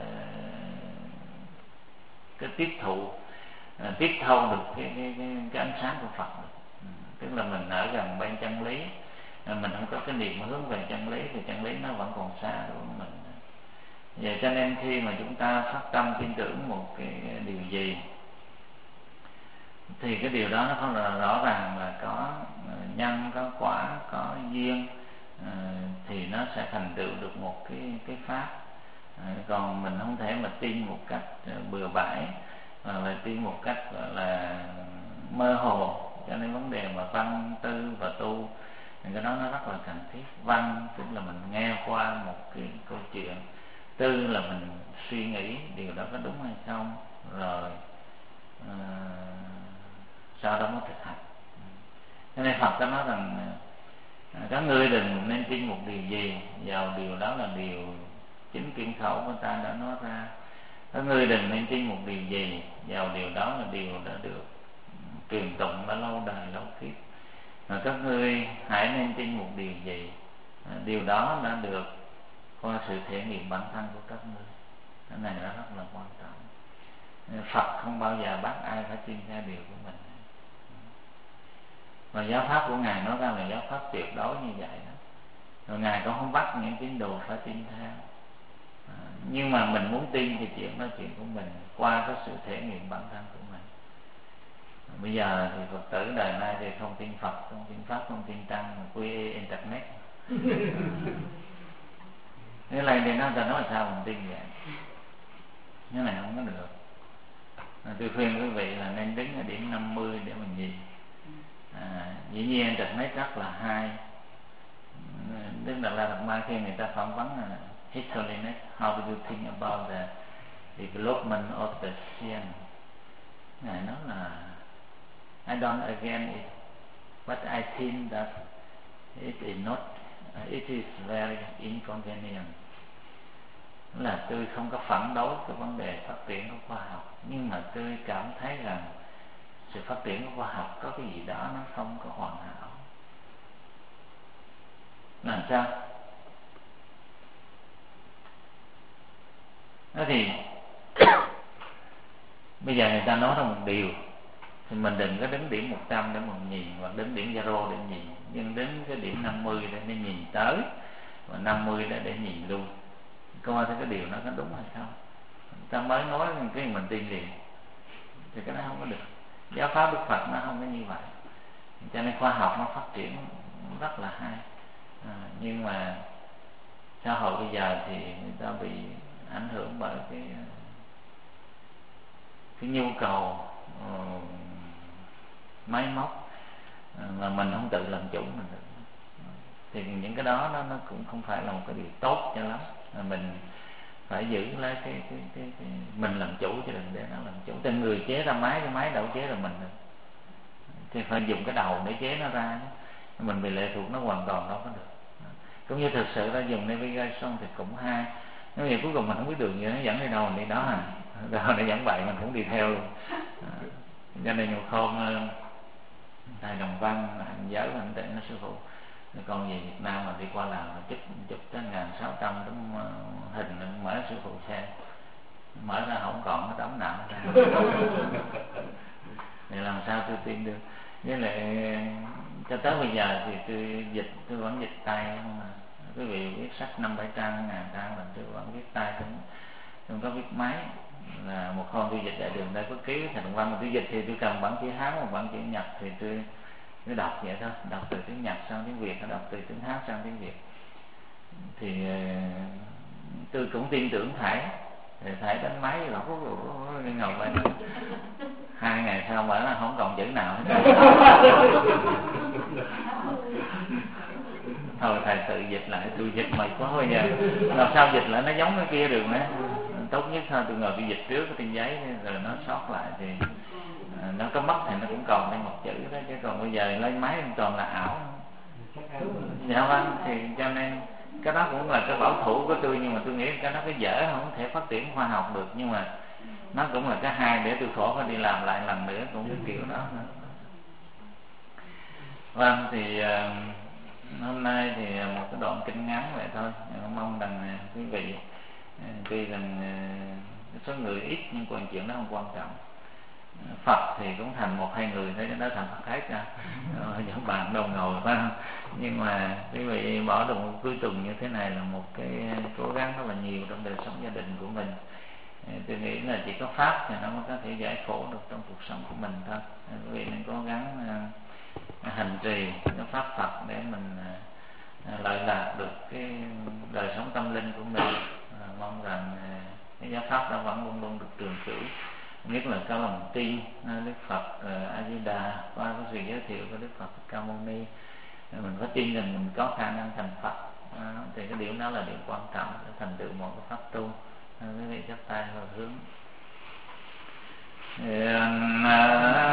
cái tiếp thụ, tiếp thâu được cái cái, cái cái ánh sáng của Phật được. Ừ, tức là mình ở gần bên chân lý, mình không có cái niệm hướng về chân lý thì chân lý nó vẫn còn xa đối với mình. Vậy cho nên khi mà chúng ta phát tâm tin tưởng một cái điều gì thì cái điều đó nó không là rõ ràng là có nhân, có quả, có duyên, à, thì nó sẽ thành tựu được một cái cái pháp. À, còn mình không thể mà tin một cách bừa bãi, hoặc là tin một cách gọi là mơ hồ. Cho nên vấn đề mà văn tư và tu thì cái đó nó rất là cần thiết. Văn tức là mình nghe qua một cái câu chuyện, tư là mình suy nghĩ điều đó có đúng hay không, rồi à, sau đó mới thực hành. Cho nên Phật có nói rằng à, các ngươi đừng nên tin một điều gì, vào điều đó là điều chính kim khẩu của ta đã nói ra. Các ngươi đừng nên tin một điều gì, vào điều đó là điều đã được truyền tụng đã lâu đời lâu kiếp. Và các ngươi hãy nên tin một điều gì, à, điều đó đã được qua sự thể nghiệm bản thân của các ngươi. Cái này nó rất là quan trọng. Phật không bao giờ bắt ai phải tin theo điều của mình. Và giáo pháp của Ngài nói ra là giáo pháp tuyệt đối như vậy đó. Rồi Ngài cũng không bắt những tín đồ phải tin theo. À, nhưng mà mình muốn tin thì chuyện đó chuyện của mình, qua cái sự thể nghiệm bản thân của mình. À, bây giờ thì Phật tử đời nay thì không tin Phật, không tin Pháp, không tin Tăng, mà quy y Internet. Thế này thì nó ta nói là sao mình tin vậy? Cái này không có được. À, tôi khuyên quý vị là nên đứng ở điểm năm mươi để mình nhìn. À, dĩ nhiên Internet rất là hay. Đức Đạt Lai Lạt Ma khi người ta phỏng vấn là His Holiness, how do you think about the development of the Sian? Ngài nói là I don't again it, but I think that it is not, it is very inconvenient. Là tôi không có phản đối cái vấn đề phát triển của khoa học, nhưng mà tôi cảm thấy rằng sự phát triển của khoa học có cái gì đó nó không có hoàn hảo. Làm sao? Đó thì bây giờ người ta nói ra một điều thì mình đừng có đến điểm một trăm để mình nhìn, hoặc đến điểm zero để nhìn, nhưng đến cái điểm năm mươi để nên nhìn tới, và năm mươi để để nhìn luôn, coi thấy cái điều nó có đúng hay không. Người ta mới nói cái mình tin liền thì cái đó không có được. Giáo pháp Đức Phật nó không có như vậy. Cho nên khoa học nó phát triển rất là hay. à, nhưng mà xã hội bây giờ thì người ta bị ảnh hưởng bởi cái cái nhu cầu uh, máy móc uh, mà mình không tự làm chủ mình được. Thì những cái đó nó, nó cũng không phải là một cái điều tốt cho lắm. Mình phải giữ lấy cái, cái, cái, cái mình làm chủ chứ đừng để nó làm chủ. Tên người chế ra máy, cái máy đâu chế ra mình được. Thì phải dùng cái đầu để chế nó ra. Mình bị lệ thuộc nó hoàn toàn đâu có được. Cũng như thực sự ra dùng navigation thì cũng hay. Nếu như cuối cùng mình không biết đường gì, nó dẫn đi đâu mình đi đó à. Đâu nó dẫn bậy mình cũng đi theo luôn. Cho nên nhiều khôn thầy Đồng Văn, anh giới anh tịnh nó sư phụ, con về Việt Nam mà đi qua Lào mà chụp chụp tới ngàn sáu trăm tấm hình mở sư phụ xem, mở ra không còn cái tấm nào ra. Thì làm sao tôi tin được? Với lại cho tới bây giờ thì tôi dịch, tôi vẫn dịch tay không à. Quý vị viết sách năm bảy trang, ngàn trang là tôi vẫn viết tay, không, không có viết máy. Là một hôm tôi dịch đại đường đây có ký thầy Đồng Văn mà tôi dịch thì tôi cần bản chữ Hán hoặc bản chữ Nhật thì tôi tôi đọc vậy thôi, đọc từ tiếng Nhật sang tiếng Việt, đọc từ tiếng Hán sang tiếng Việt. Thì tôi cũng tin tưởng thầy, thì thầy đánh máy rồi ngồi lên hai ngày sau mở là không còn chữ nào hết. Thôi thầy tự dịch lại, tôi dịch mệt quá bây giờ làm sao dịch lại nó giống cái kia được nữa. Tốt nhất thôi tôi ngồi tôi dịch trước cái trên giấy rồi nó sót lại thì à, nó có mất thì nó cũng còn thêm một chữ đó, chứ còn bây giờ lấy máy toàn là ảo. Dạ vâng, thì cho nên cái đó cũng là cái bảo thủ của tôi, nhưng mà tôi nghĩ cái đó cái dở không thể phát triển khoa học được, nhưng mà nó cũng là cái hai để tôi khổ phải đi làm lại lần nữa cũng cái kiểu đó nữa. Vâng, thì uh, hôm nay thì một cái đoạn kinh ngắn vậy thôi, mong rằng quý vị tuy rằng uh, số người ít nhưng còn chuyện đó không quan trọng. Phật thì cũng thành một hai người thôi, đó thành Phật hết ra, những bạn đâu ngồi phải không? Nhưng mà quý vị bỏ được một cuối tuần như thế này là một cái cố gắng rất là nhiều trong đời sống gia đình của mình. Tôi nghĩ là chỉ có Pháp thì nó mới có thể giải khổ được trong cuộc sống của mình thôi. Quý vị nên cố gắng uh, hành trì cái Pháp Phật để mình uh, lợi lạc được cái đời sống tâm linh của mình. Uh, mong rằng uh, cái giáo Pháp đó vẫn luôn luôn được trường cửu, nhất là có lòng tin Đức Phật A Di Đà qua cái sự giới thiệu của Đức Phật Ca Mâu Ni, mình có tin rằng mình có khả năng thành Phật. À, thì cái điểm đó là điểm quan trọng để thành tựu một cái pháp tu. Quý vị chắp tay vào hướng.